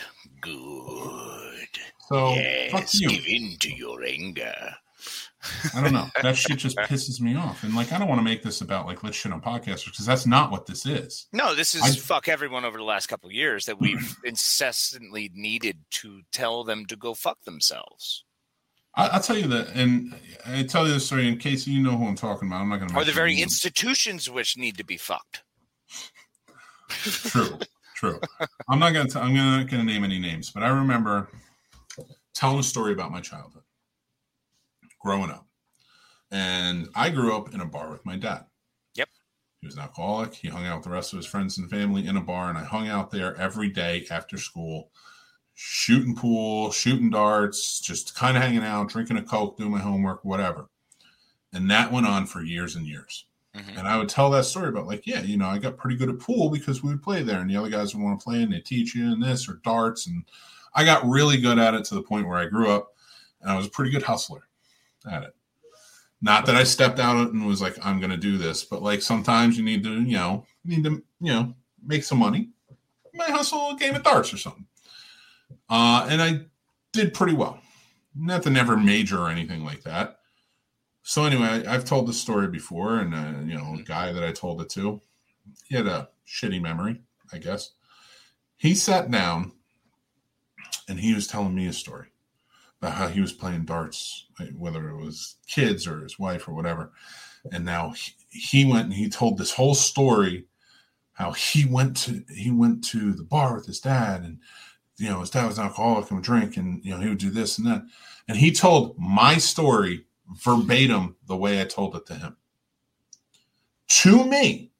So, yes, fuck you. Give in to your anger. I don't know. That shit just pisses me off. And, like, I don't want to make this about, like, let's shit on podcasters, because that's not what this is. No, this is fuck everyone over the last couple of years that we've incessantly needed to tell them to go fuck themselves. I'll tell you that, and I tell you this story in case you know who I'm talking about. I'm not going to. Or the very institutions which need to be fucked. True. I'm not going to name any names, but I remember telling a story about my childhood, growing up, and I grew up in a bar with my dad. Yep. He was an alcoholic. He hung out with the rest of his friends and family in a bar, and I hung out there every day after school. Shooting pool, shooting darts, just kind of hanging out, drinking a Coke, doing my homework, whatever. And that went on for years and years. Mm-hmm. And I would tell that story about like, yeah, I got pretty good at pool because we would play there and the other guys would want to play and they teach you and this or darts. And I got really good at it to the point where I grew up and I was a pretty good hustler at it. Not that I stepped out and was like, I'm going to do this, but like sometimes you need to, make some money. You might hustle a game of darts or something. And I did pretty well. Nothing ever major or anything like that. So anyway, I've told this story before, and a guy that I told it to, he had a shitty memory, I guess. He sat down, and he was telling me a story about how he was playing darts, whether it was kids or his wife or whatever. And now he went and he told this whole story, how he went to the bar with his dad, and his dad was an alcoholic and would drink, and he would do this and that. And he told my story verbatim the way I told it to him. To me.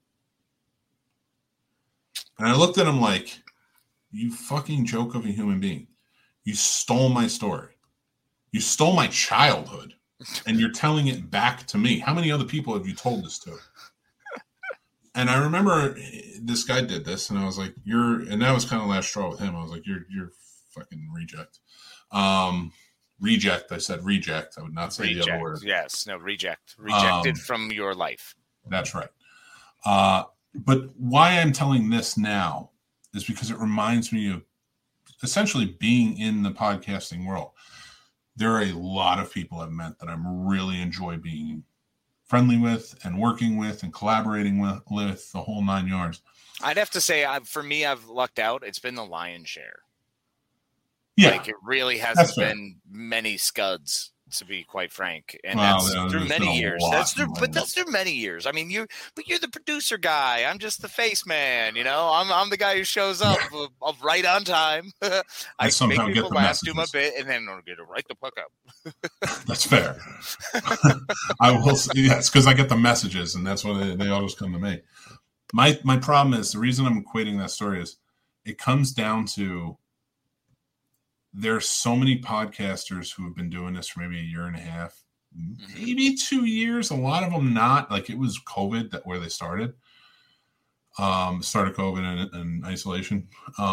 And I looked at him like, you fucking joke of a human being. You stole my story. You stole my childhood. And you're telling it back to me. How many other people have you told this to? And I remember this guy did this, and I was like, and that was kind of last straw with him. I was like, you're fucking reject. Reject. I said reject. I would not say the other word. Yes. No, reject. Rejected from your life. That's right. But why I'm telling this now is because it reminds me of essentially being in the podcasting world. There are a lot of people I've met that I'm really enjoy being friendly with and working with and collaborating with the whole 9 yards. I'd have to say, for me, I've lucked out. It's been the lion's share. Yeah. Like, it really hasn't been many scuds, to be quite frank. And that's through many years. That's through many years. I mean, you're the producer guy. I'm just the face man. I'm the guy who shows up right on time. I make people laugh, do my bit, and then I'm going to write the fuck up. That's fair. I will say yes, because I get the messages, and that's when they all just come to me. My problem is, the reason I'm equating that story is it comes down to there's so many podcasters who have been doing this for maybe a year and a half, maybe 2 years. A lot of them not. Like, it was COVID where they started. Started COVID and isolation.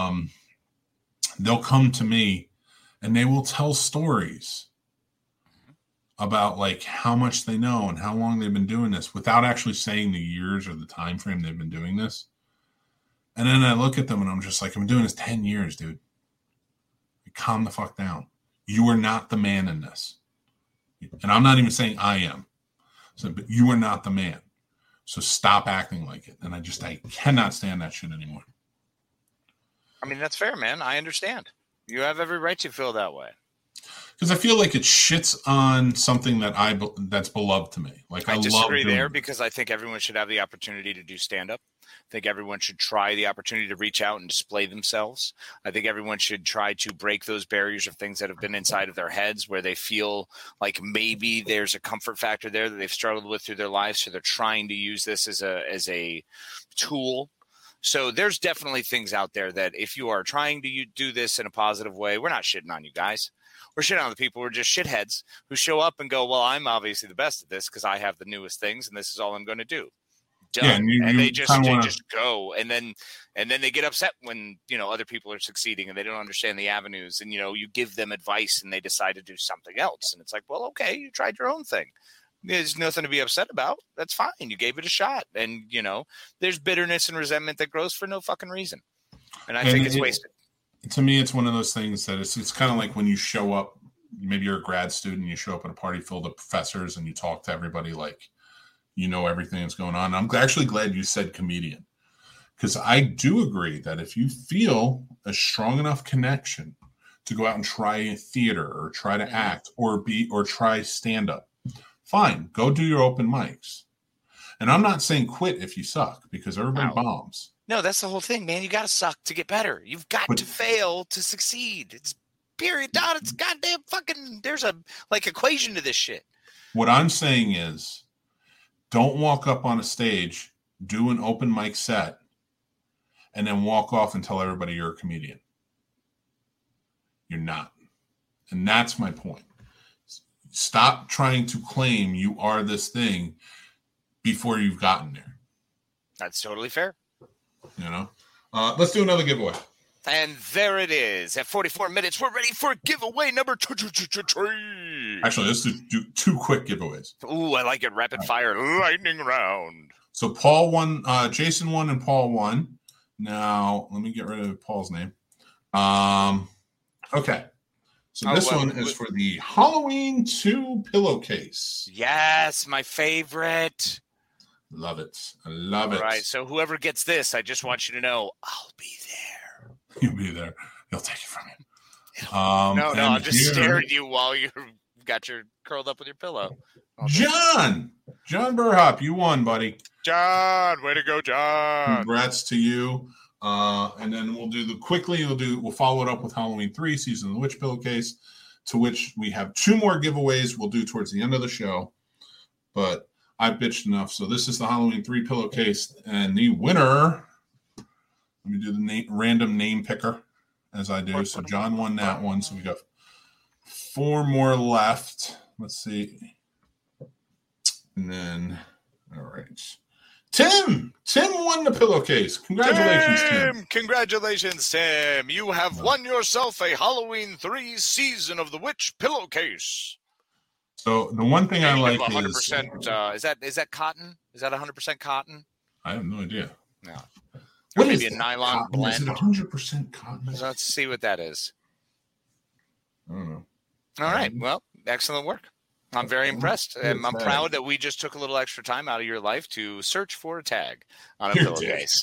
They'll come to me and they will tell stories about like how much they know and how long they've been doing this without actually saying the years or the time frame they've been doing this. And then I look at them and I'm just like, I've been doing this 10 years, dude. Calm the fuck down. You are not the man in this. And I'm not even saying I am. But you are not the man. So stop acting like it. And I cannot stand that shit anymore. I mean, that's fair, man. I understand. You have every right to feel that way. Because I feel like it shits on something that's beloved to me. Like, I disagree love there because I think everyone should have the opportunity to do stand-up. I think everyone should try the opportunity to reach out and display themselves. I think everyone should try to break those barriers of things that have been inside of their heads where they feel like maybe there's a comfort factor there that they've struggled with through their lives. So they're trying to use this as a tool. So there's definitely things out there that if you are trying to do this in a positive way, we're not shitting on you guys. We're shitting on the people who are just shitheads who show up and go, well, I'm obviously the best at this because I have the newest things and this is all I'm going to do. Done. Yeah, and they just go, and then they get upset when other people are succeeding and they don't understand the avenues, and you give them advice and they decide to do something else, and it's like, well, okay, you tried your own thing. There's nothing to be upset about. That's fine. You gave it a shot, and there's bitterness and resentment that grows for no fucking reason, and I think it's wasted. To me, it's one of those things that it's kind of like when you show up. Maybe you're a grad student, you show up at a party filled with professors, and you talk to everybody like you know everything that's going on. I'm actually glad you said comedian, because I do agree that if you feel a strong enough connection to go out and try theater or try to act or try stand-up, fine, go do your open mics. And I'm not saying quit if you suck, because everybody bombs. No, that's the whole thing, man. You got to suck to get better. You've got to fail to succeed. It's period. Dot. It's goddamn fucking. There's a equation to this shit. What I'm saying is, don't walk up on a stage, do an open mic set, and then walk off and tell everybody you're a comedian. You're not. And that's my point. Stop trying to claim you are this thing before you've gotten there. That's totally fair. Let's do another giveaway. And there it is. At 44 minutes, we're ready for giveaway number 2. Actually, let's do 2 quick giveaways. Ooh, I like it. Rapid fire lightning round. So Paul won, Jason won, and Paul won. Now, let me get rid of Paul's name. Okay. So this one is for the Halloween 2 pillowcase. Yes, my favorite. Love it. I love it. All right. So whoever gets this, I just want you to know, I'll be there. You'll be there. You'll take it from him. No, I'll just stare at you while you've got your curled up with your pillow. John Burhop, you won, buddy. John, way to go, John. Congrats to you. And then we'll follow it up with Halloween 3, Season of the Witch Pillowcase, to which we have 2 more giveaways we'll do towards the end of the show. But I bitched enough. So this is the Halloween 3 pillowcase, and the winner, let me do the random name picker as I do. So John won that one. So we got 4 more left. Let's see. And then, all right. Tim won the pillowcase. Congratulations, Tim. Congratulations, Tim. You have won yourself a Halloween 3 Season of the Witch pillowcase. So the one thing I like 100%, is that cotton? Is that 100% cotton? I have no idea. No. What maybe is a nylon blend? Is it 100% cotton? Let's see what that is. I don't know. All right. Well, excellent work. I'm very impressed. And I'm proud that we just took a little extra time out of your life to search for a tag on a pillowcase.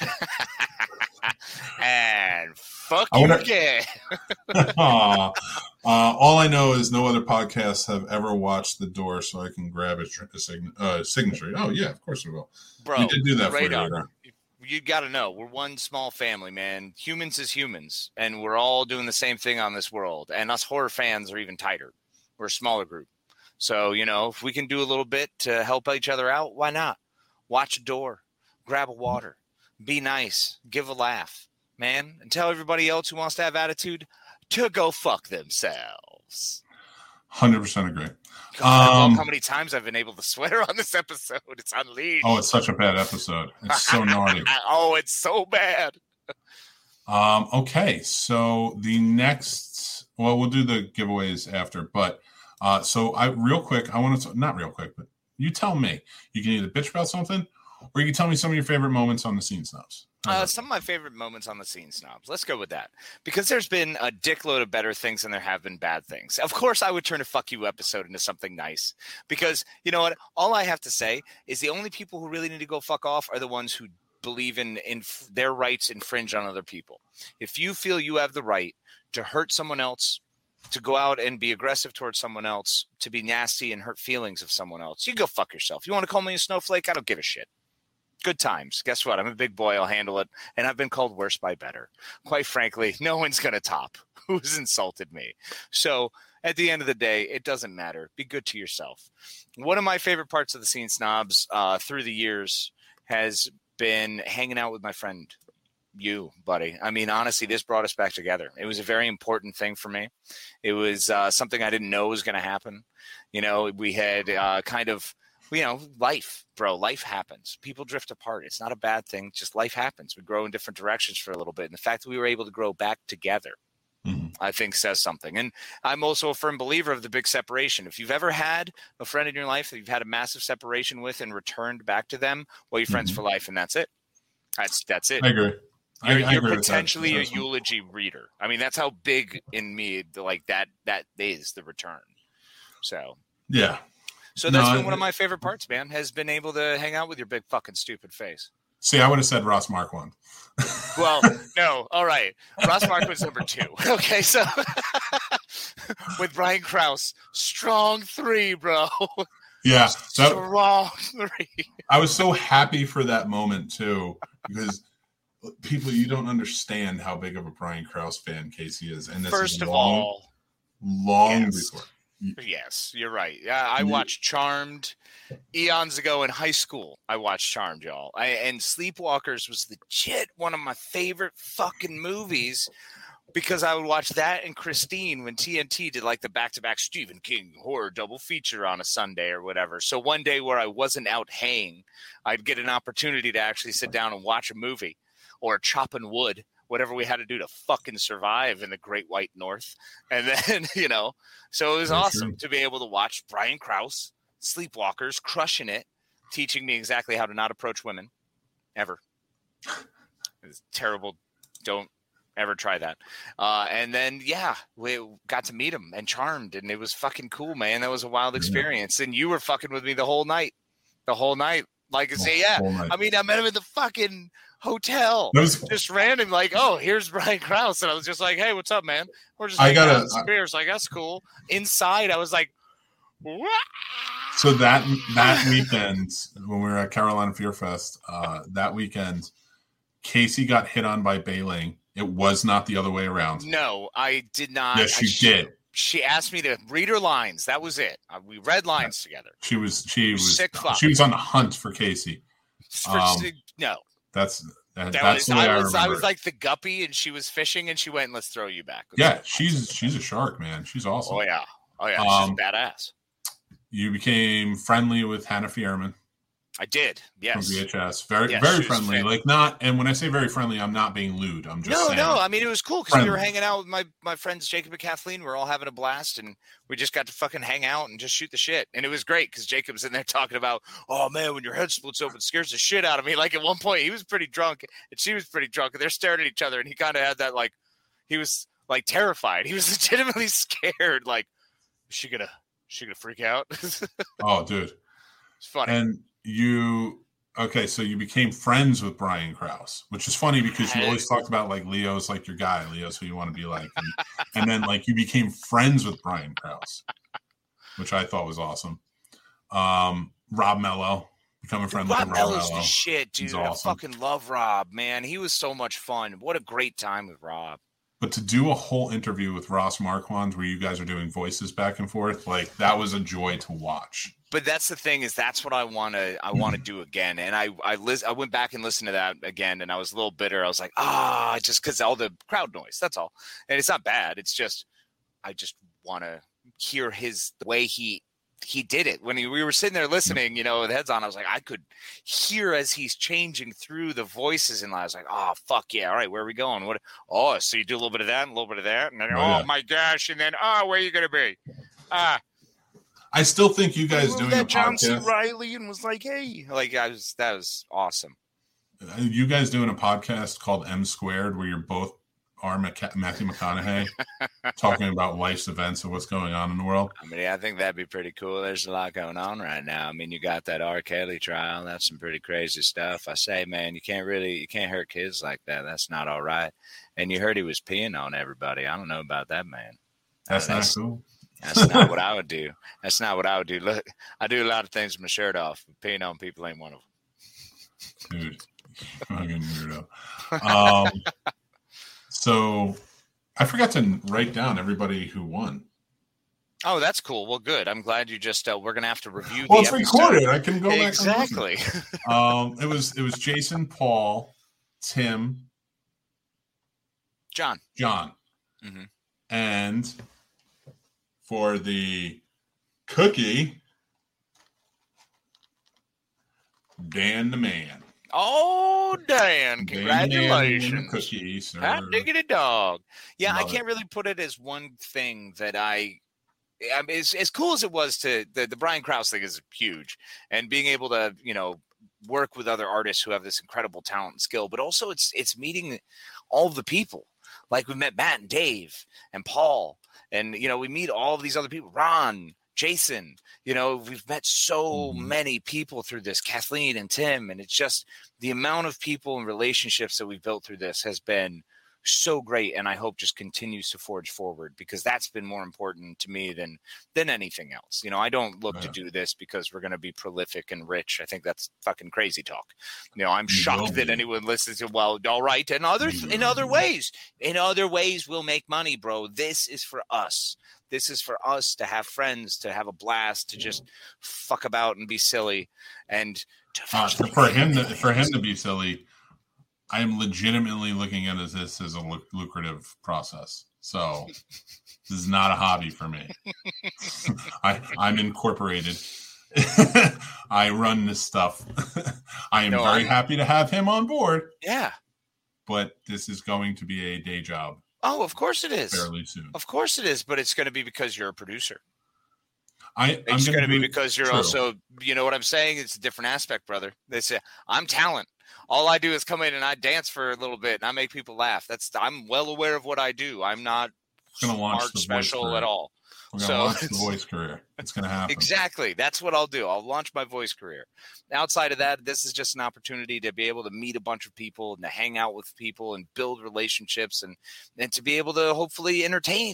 And fuck you again. All I know is no other podcasts have ever watched The Door, so I can grab a signature. Oh, yeah, of course we will. Bro, we did do that for you. You got to know, we're one small family, man. Humans is humans, and we're all doing the same thing on this world. And us horror fans are even tighter. We're a smaller group. So, if we can do a little bit to help each other out, why not? Watch a door, grab a water, be nice, give a laugh, man, and tell everybody else who wants to have attitude to go fuck themselves. 100% agree. God, how many times I've been able to swear on this episode. It's unleashed. Oh, it's such a bad episode. It's so naughty. Oh, it's so bad. Okay, so the next, we'll do the giveaways after, but so real quick, I want to, not real quick, but you tell me. You can either bitch about something, or you can tell me some of your favorite moments on the Scene Snobs. Some of my favorite moments on the Scene Snobs. Let's go with that. Because there's been a dickload of better things than there have been bad things. Of course, I would turn a fuck you episode into something nice. Because, you know what? All I have to say is the only people who really need to go fuck off are the ones who believe in their rights infringe on other people. If you feel you have the right to hurt someone else, to go out and be aggressive towards someone else, to be nasty and hurt feelings of someone else, you go fuck yourself. You want to call me a snowflake? I don't give a shit. Good times. Guess what? I'm a big boy. I'll handle it. And I've been called worse by better. Quite frankly, no one's going to top who's insulted me. So at the end of the day, it doesn't matter. Be good to yourself. One of my favorite parts of the Scene Snobs through the years has been hanging out with my friend, you, buddy. I mean, honestly, this brought us back together. It was a very important thing for me. It was something I didn't know was going to happen. We had life, bro. Life happens. People drift apart. It's not a bad thing. Just life happens. We grow in different directions for a little bit. And the fact that we were able to grow back together, I think says something. And I'm also a firm believer of the big separation. If you've ever had a friend in your life that you've had a massive separation with and returned back to them, well, you're friends for life, and that's it. That's it. I agree. You're potentially a eulogy reader. I mean, that's how big in me, like that is the return. So, yeah. So that's been one of my favorite parts, man, has been able to hang out with your big fucking stupid face. See, I would have said Ross Marquand. Well, no. All right. Ross Marquand's number 2. Okay, so with Brian Krause, strong 3, bro. Yeah. Strong 3. I was so happy for that moment, too, because people, you don't understand how big of a Brian Krause fan Casey is. And this First is of all, before. Yes, you're right. I watched Charmed eons ago in high school. I watched Charmed, y'all. And Sleepwalkers was legit one of my favorite fucking movies because I would watch that and Christine when TNT did like the back-to-back Stephen King horror double feature on a Sunday or whatever. So one day where I wasn't out haying, I'd get an opportunity to actually sit down and watch a movie or chopping wood, whatever we had to do to fucking survive in the Great White North. And then, so it was awesome to be able to watch Brian Krause, Sleepwalkers, crushing it, teaching me exactly how to not approach women ever. It's terrible. Don't ever try that. And then, we got to meet him and Charmed, and it was fucking cool, man. That was a wild experience. And you were fucking with me the whole night. Like I say, I mean, I met him in the fucking hotel, just random, like, oh, here's Brian Krause, and I was just like, hey, what's up, man? We're just having some beers. Like, that's cool. Inside, I was like, what? So that weekend when we were at Carolina Fear Fest, that weekend, Casey got hit on by Bailing. It was not the other way around. No, I did not. Yes, you did. She asked me to read her lines. That was it. We read lines together. She was sick fuck. She was on the hunt for Casey. No. That's the way I remember. I was like the guppy, and she was fishing, and she went, "Let's throw you back." Yeah, she's a shark, man. She's awesome. Oh yeah. She's badass. You became friendly with Hannah Fierman. I did, yes. From VHS. Very friendly. Like not, and when I say very friendly, I'm not being lewd. I'm just saying. No. I mean, it was cool because we were hanging out with my friends Jacob and Kathleen. We're all having a blast, and we just got to fucking hang out and just shoot the shit. And it was great because Jacob's in there talking about, oh man, when your head splits open, it scares the shit out of me. Like at one point, he was pretty drunk, and she was pretty drunk, and they're staring at each other, and he kind of had that like, he was like terrified. He was legitimately scared. Like, is she gonna freak out? Oh, dude, it's funny. And okay, so you became friends with Brian Krause, which is funny because you always talked about like Leo's like your guy, Leo's who you want to be like, and then like you became friends with Brian Krause, which I thought was awesome. Rob Mello, becoming friends with Rob Mello's Mello. The shit, dude. Awesome. I fucking love Rob, man. He was so much fun. What a great time with Rob. But to do a whole interview with Ross Marquand where you guys are doing voices back and forth, like that was a joy to watch. But that's the thing is that's what I want to do again. And I went back and listened to that again, and I was a little bitter. I was like, just because all the crowd noise, that's all. And it's not bad. It's just I just want to hear the way he did it. When we were sitting there listening, you know, with heads on, I was like, I could hear as he's changing through the voices, and I was like, oh, fuck yeah. All right, where are we going? What? Oh, so you do a little bit of that and a little bit of that. And then, my gosh. And then, where are you going to be? I still think you guys doing a John C. podcast. Riley and was like, hey, like that was awesome. You guys doing a podcast called M Squared where you're both are Matthew McConaughey talking about life's events and what's going on in the world? I mean, I think that'd be pretty cool. There's a lot going on right now. I mean, you got that R. Kelly trial. That's some pretty crazy stuff. I say, man, you can't hurt kids like that. That's not all right. And you heard he was peeing on everybody. I don't know about that, man. That's not cool. That's not what I would do. That's not what I would do. Look, I do a lot of things with my shirt off. But peeing on people ain't one of them. Dude, fucking weirdo. So I forgot to write down everybody who won. Oh, that's cool. Well, good. I'm glad you just. We're gonna have to review. Well, it's recorded. I can go back. Exactly. It was Jason, Paul, Tim, John, mm-hmm. And for the cookie, Dan the Man. Oh, Dan! Congratulations, cookie, sir. Hot diggity dog. Yeah, Love I can't really put it as one thing that I mean, as cool as it was to the Brian Krause thing is huge, and being able to work with other artists who have this incredible talent and skill, but also it's meeting all of the people. Like we met Matt and Dave and Paul, and we meet all of these other people, Ron, Jason. We've met so many people through this, Kathleen and Tim, and it's just the amount of people and relationships that we've built through this has been so great, and I hope just continues to forge forward, because that's been more important to me than anything else. I don't look to do this because we're going to be prolific and rich. I think that's fucking crazy talk. I'm shocked that anyone listens to, well, all right, and in other ways we'll make money, bro. This is for us. This is for us to have friends, to have a blast, to just fuck about and be silly, and for him to be silly. I am legitimately looking at this as a lucrative process. So this is not a hobby for me. I'm incorporated. I run this stuff. I am very happy to have him on board. Yeah. But this is going to be a day job. Oh, of course it is. Fairly soon. Of course it is, but it's going to be because you're a producer. It's going to be because you're also, you know what I'm saying? It's a different aspect, brother. They say, I'm talent. All I do is come in and I dance for a little bit and I make people laugh. I'm well aware of what I do. I'm not smart, special at all. We're going to launch the voice career. It's going to happen. Exactly. That's what I'll do. I'll launch my voice career. Outside of that, this is just an opportunity to be able to meet a bunch of people and to hang out with people and build relationships and to be able to hopefully entertain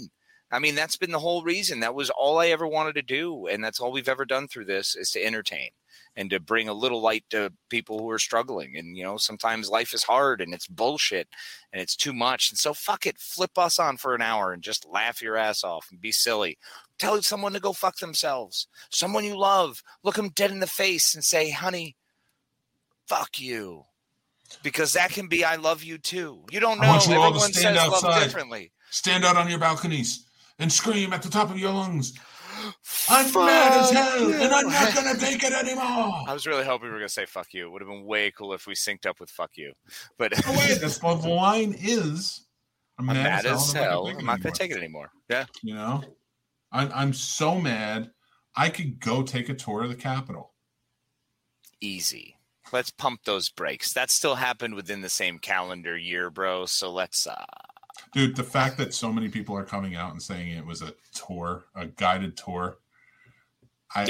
I mean, that's been the whole reason. That was all I ever wanted to do. And that's all we've ever done through this is to entertain and to bring a little light to people who are struggling. And, sometimes life is hard and it's bullshit and it's too much. And so fuck it. Flip us on for an hour and just laugh your ass off and be silly. Tell someone to go fuck themselves. Someone you love, look them dead in the face and say, honey, fuck you. Because that can be, I love you too. You don't know. Everyone says outside. Love differently. Stand out on your balconies and scream at the top of your lungs. I'm mad as hell, and I'm not going to take it anymore. I was really hoping we were going to say fuck you. It would have been way cool if we synced up with fuck you. But wait, that's what the line is. I'm mad as hell. I'm not going to take it anymore. Yeah. I'm so mad. I could go take a tour of the Capitol. Easy. Let's pump those brakes. That still happened within the same calendar year, bro. So let's Dude, the fact that so many people are coming out and saying it was a tour, a guided tour, it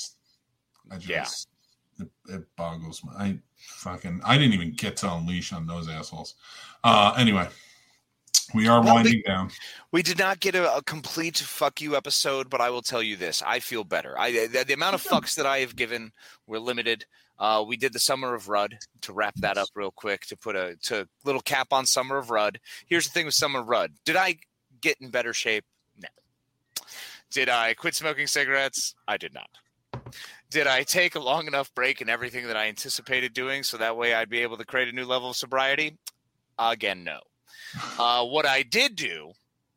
boggles my. I didn't even get to unleash on those assholes. Anyway, we are winding down. We did not get a complete fuck you episode, but I will tell you this: I feel better. The amount of fucks that I have given were limited. We did the Summer of Rudd to wrap that up real quick to put a little cap on Summer of Rudd. Here's the thing with Summer of Rudd. Did I get in better shape? No. Did I quit smoking cigarettes? I did not. Did I take a long enough break in everything that I anticipated doing so that way I'd be able to create a new level of sobriety? Again, no. What I did do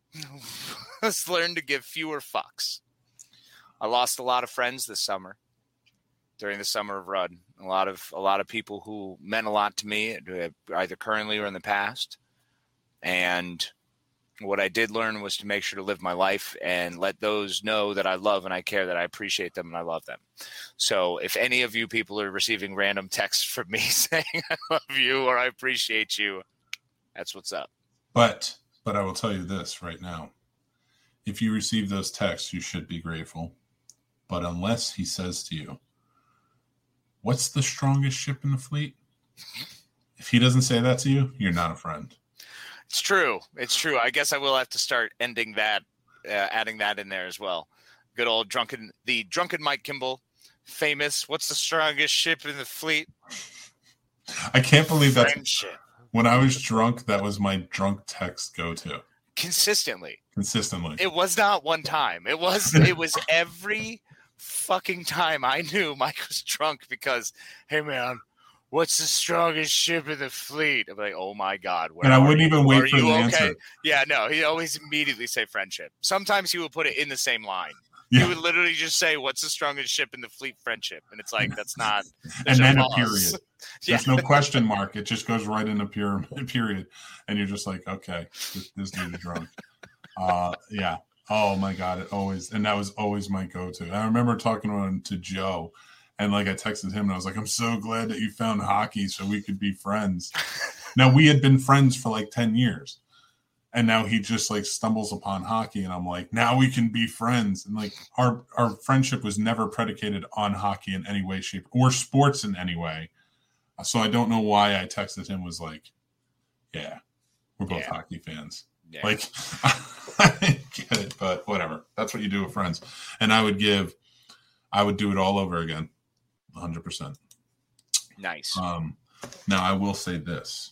was learn to give fewer fucks. I lost a lot of friends this summer. During the Summer of Rudd, a lot of people who meant a lot to me, either currently or in the past. And what I did learn was to make sure to live my life and let those know that I love and I care, that I appreciate them and I love them. So if any of you people are receiving random texts from me saying I love you or I appreciate you, that's what's up. But I will tell you this right now. If you receive those texts, you should be grateful. But unless he says to you, what's the strongest ship in the fleet? If he doesn't say that to you, you're not a friend. It's true. It's true. I guess I will have to start ending that, adding that in there as well. Good old drunken Mike Kimball, famous. What's the strongest ship in the fleet? I can't believe that. Friendship. When I was drunk, that was my drunk text go-to. Consistently. It was not one time. It was every fucking time I knew Mike was drunk because, hey man, what's the strongest ship in the fleet? I'm like, oh my God. And I wouldn't even wait for the answer. Yeah, no, he'd always immediately say friendship. Sometimes he would put it in the same line. Yeah. He would literally just say, what's the strongest ship in the fleet? Friendship. And it's like, that's not. And then a period. There's no question mark. It just goes right in a period. And you're just like, okay, this dude is drunk. Yeah. Oh my God. That was always my go-to. I remember talking to Joe and I texted him and I was like, I'm so glad that you found hockey so we could be friends. Now we had been friends for 10 years and now he just stumbles upon hockey and I'm like, now we can be friends. And our friendship was never predicated on hockey in any way, shape or sports in any way. So I don't know why I texted him was yeah, we're both hockey fans. Yeah. I didn't get it, but whatever. That's what you do with friends. And I would do it all over again. 100%. Nice. Now I will say this.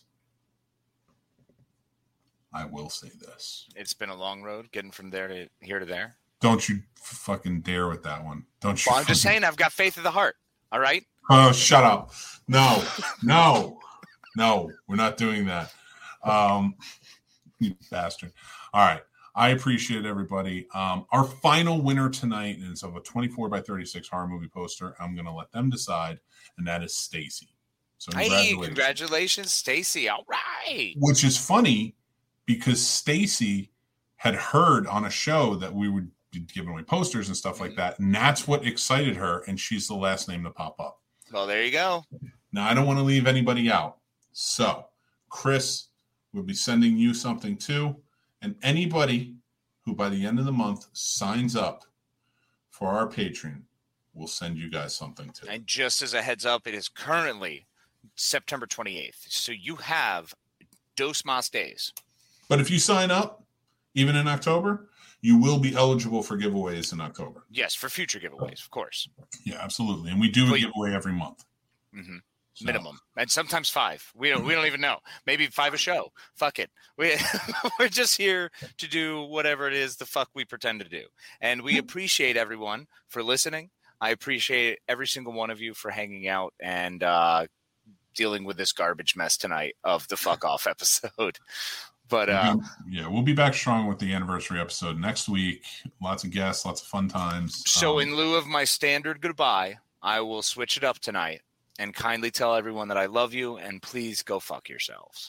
It's been a long road getting from there to here to there. Don't you fucking dare with that one. Don't you? Well, I'm just saying I've got faith of the heart. All right. Oh, shut up. No, we're not doing that. You bastard. All right. I appreciate everybody. Our final winner tonight is of a 24x36 horror movie poster. I'm going to let them decide, and that is Stacy. So congratulations, Stacy. All right. Which is funny because Stacy had heard on a show that we would be giving away posters and stuff like that, and that's what excited her, and she's the last name to pop up. Well, there you go. Now, I don't want to leave anybody out. So, Chris will be sending you something too. And anybody who by the end of the month signs up for our Patreon will send you guys something too. And just as a heads up, it is currently September 28th. So you have 2 más days. But if you sign up, even in October, you will be eligible for giveaways in October. Yes, for future giveaways, of course. Yeah, absolutely. And we do a giveaway every month. Mm-hmm. So. Minimum, and sometimes 5. We don't even know. Maybe 5 a show. Fuck it. We're just here to do whatever it is the fuck we pretend to do. And we appreciate everyone for listening. I appreciate every single one of you for hanging out and dealing with this garbage mess tonight of the fuck off episode. But we'll be back strong with the anniversary episode next week. Lots of guests, lots of fun times. So in lieu of my standard goodbye, I will switch it up tonight and kindly tell everyone that I love you and please go fuck yourselves.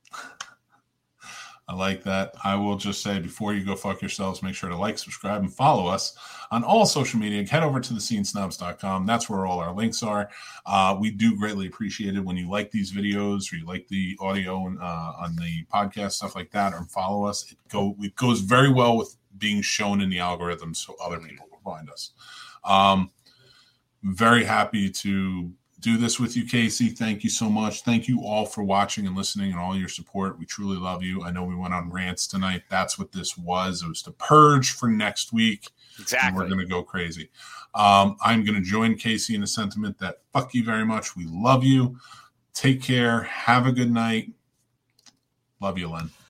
I like that. I will just say before you go fuck yourselves, make sure to like, subscribe, and follow us on all social media. Head over to thescenesnobs.com. That's where all our links are. We do greatly appreciate it when you like these videos or you like the audio and, on the podcast, stuff like that, or follow us. It goes very well with being shown in the algorithm so other people will find us. Very happy to do this with you, Casey. Thank you so much. Thank you all for watching and listening and all your support. We truly love you. I know we went on rants tonight. That's what this was. It was to purge for next week. Exactly. And we're going to go crazy. I'm going to join Casey in the sentiment that fuck you very much. We love you. Take care. Have a good night. Love you, Len.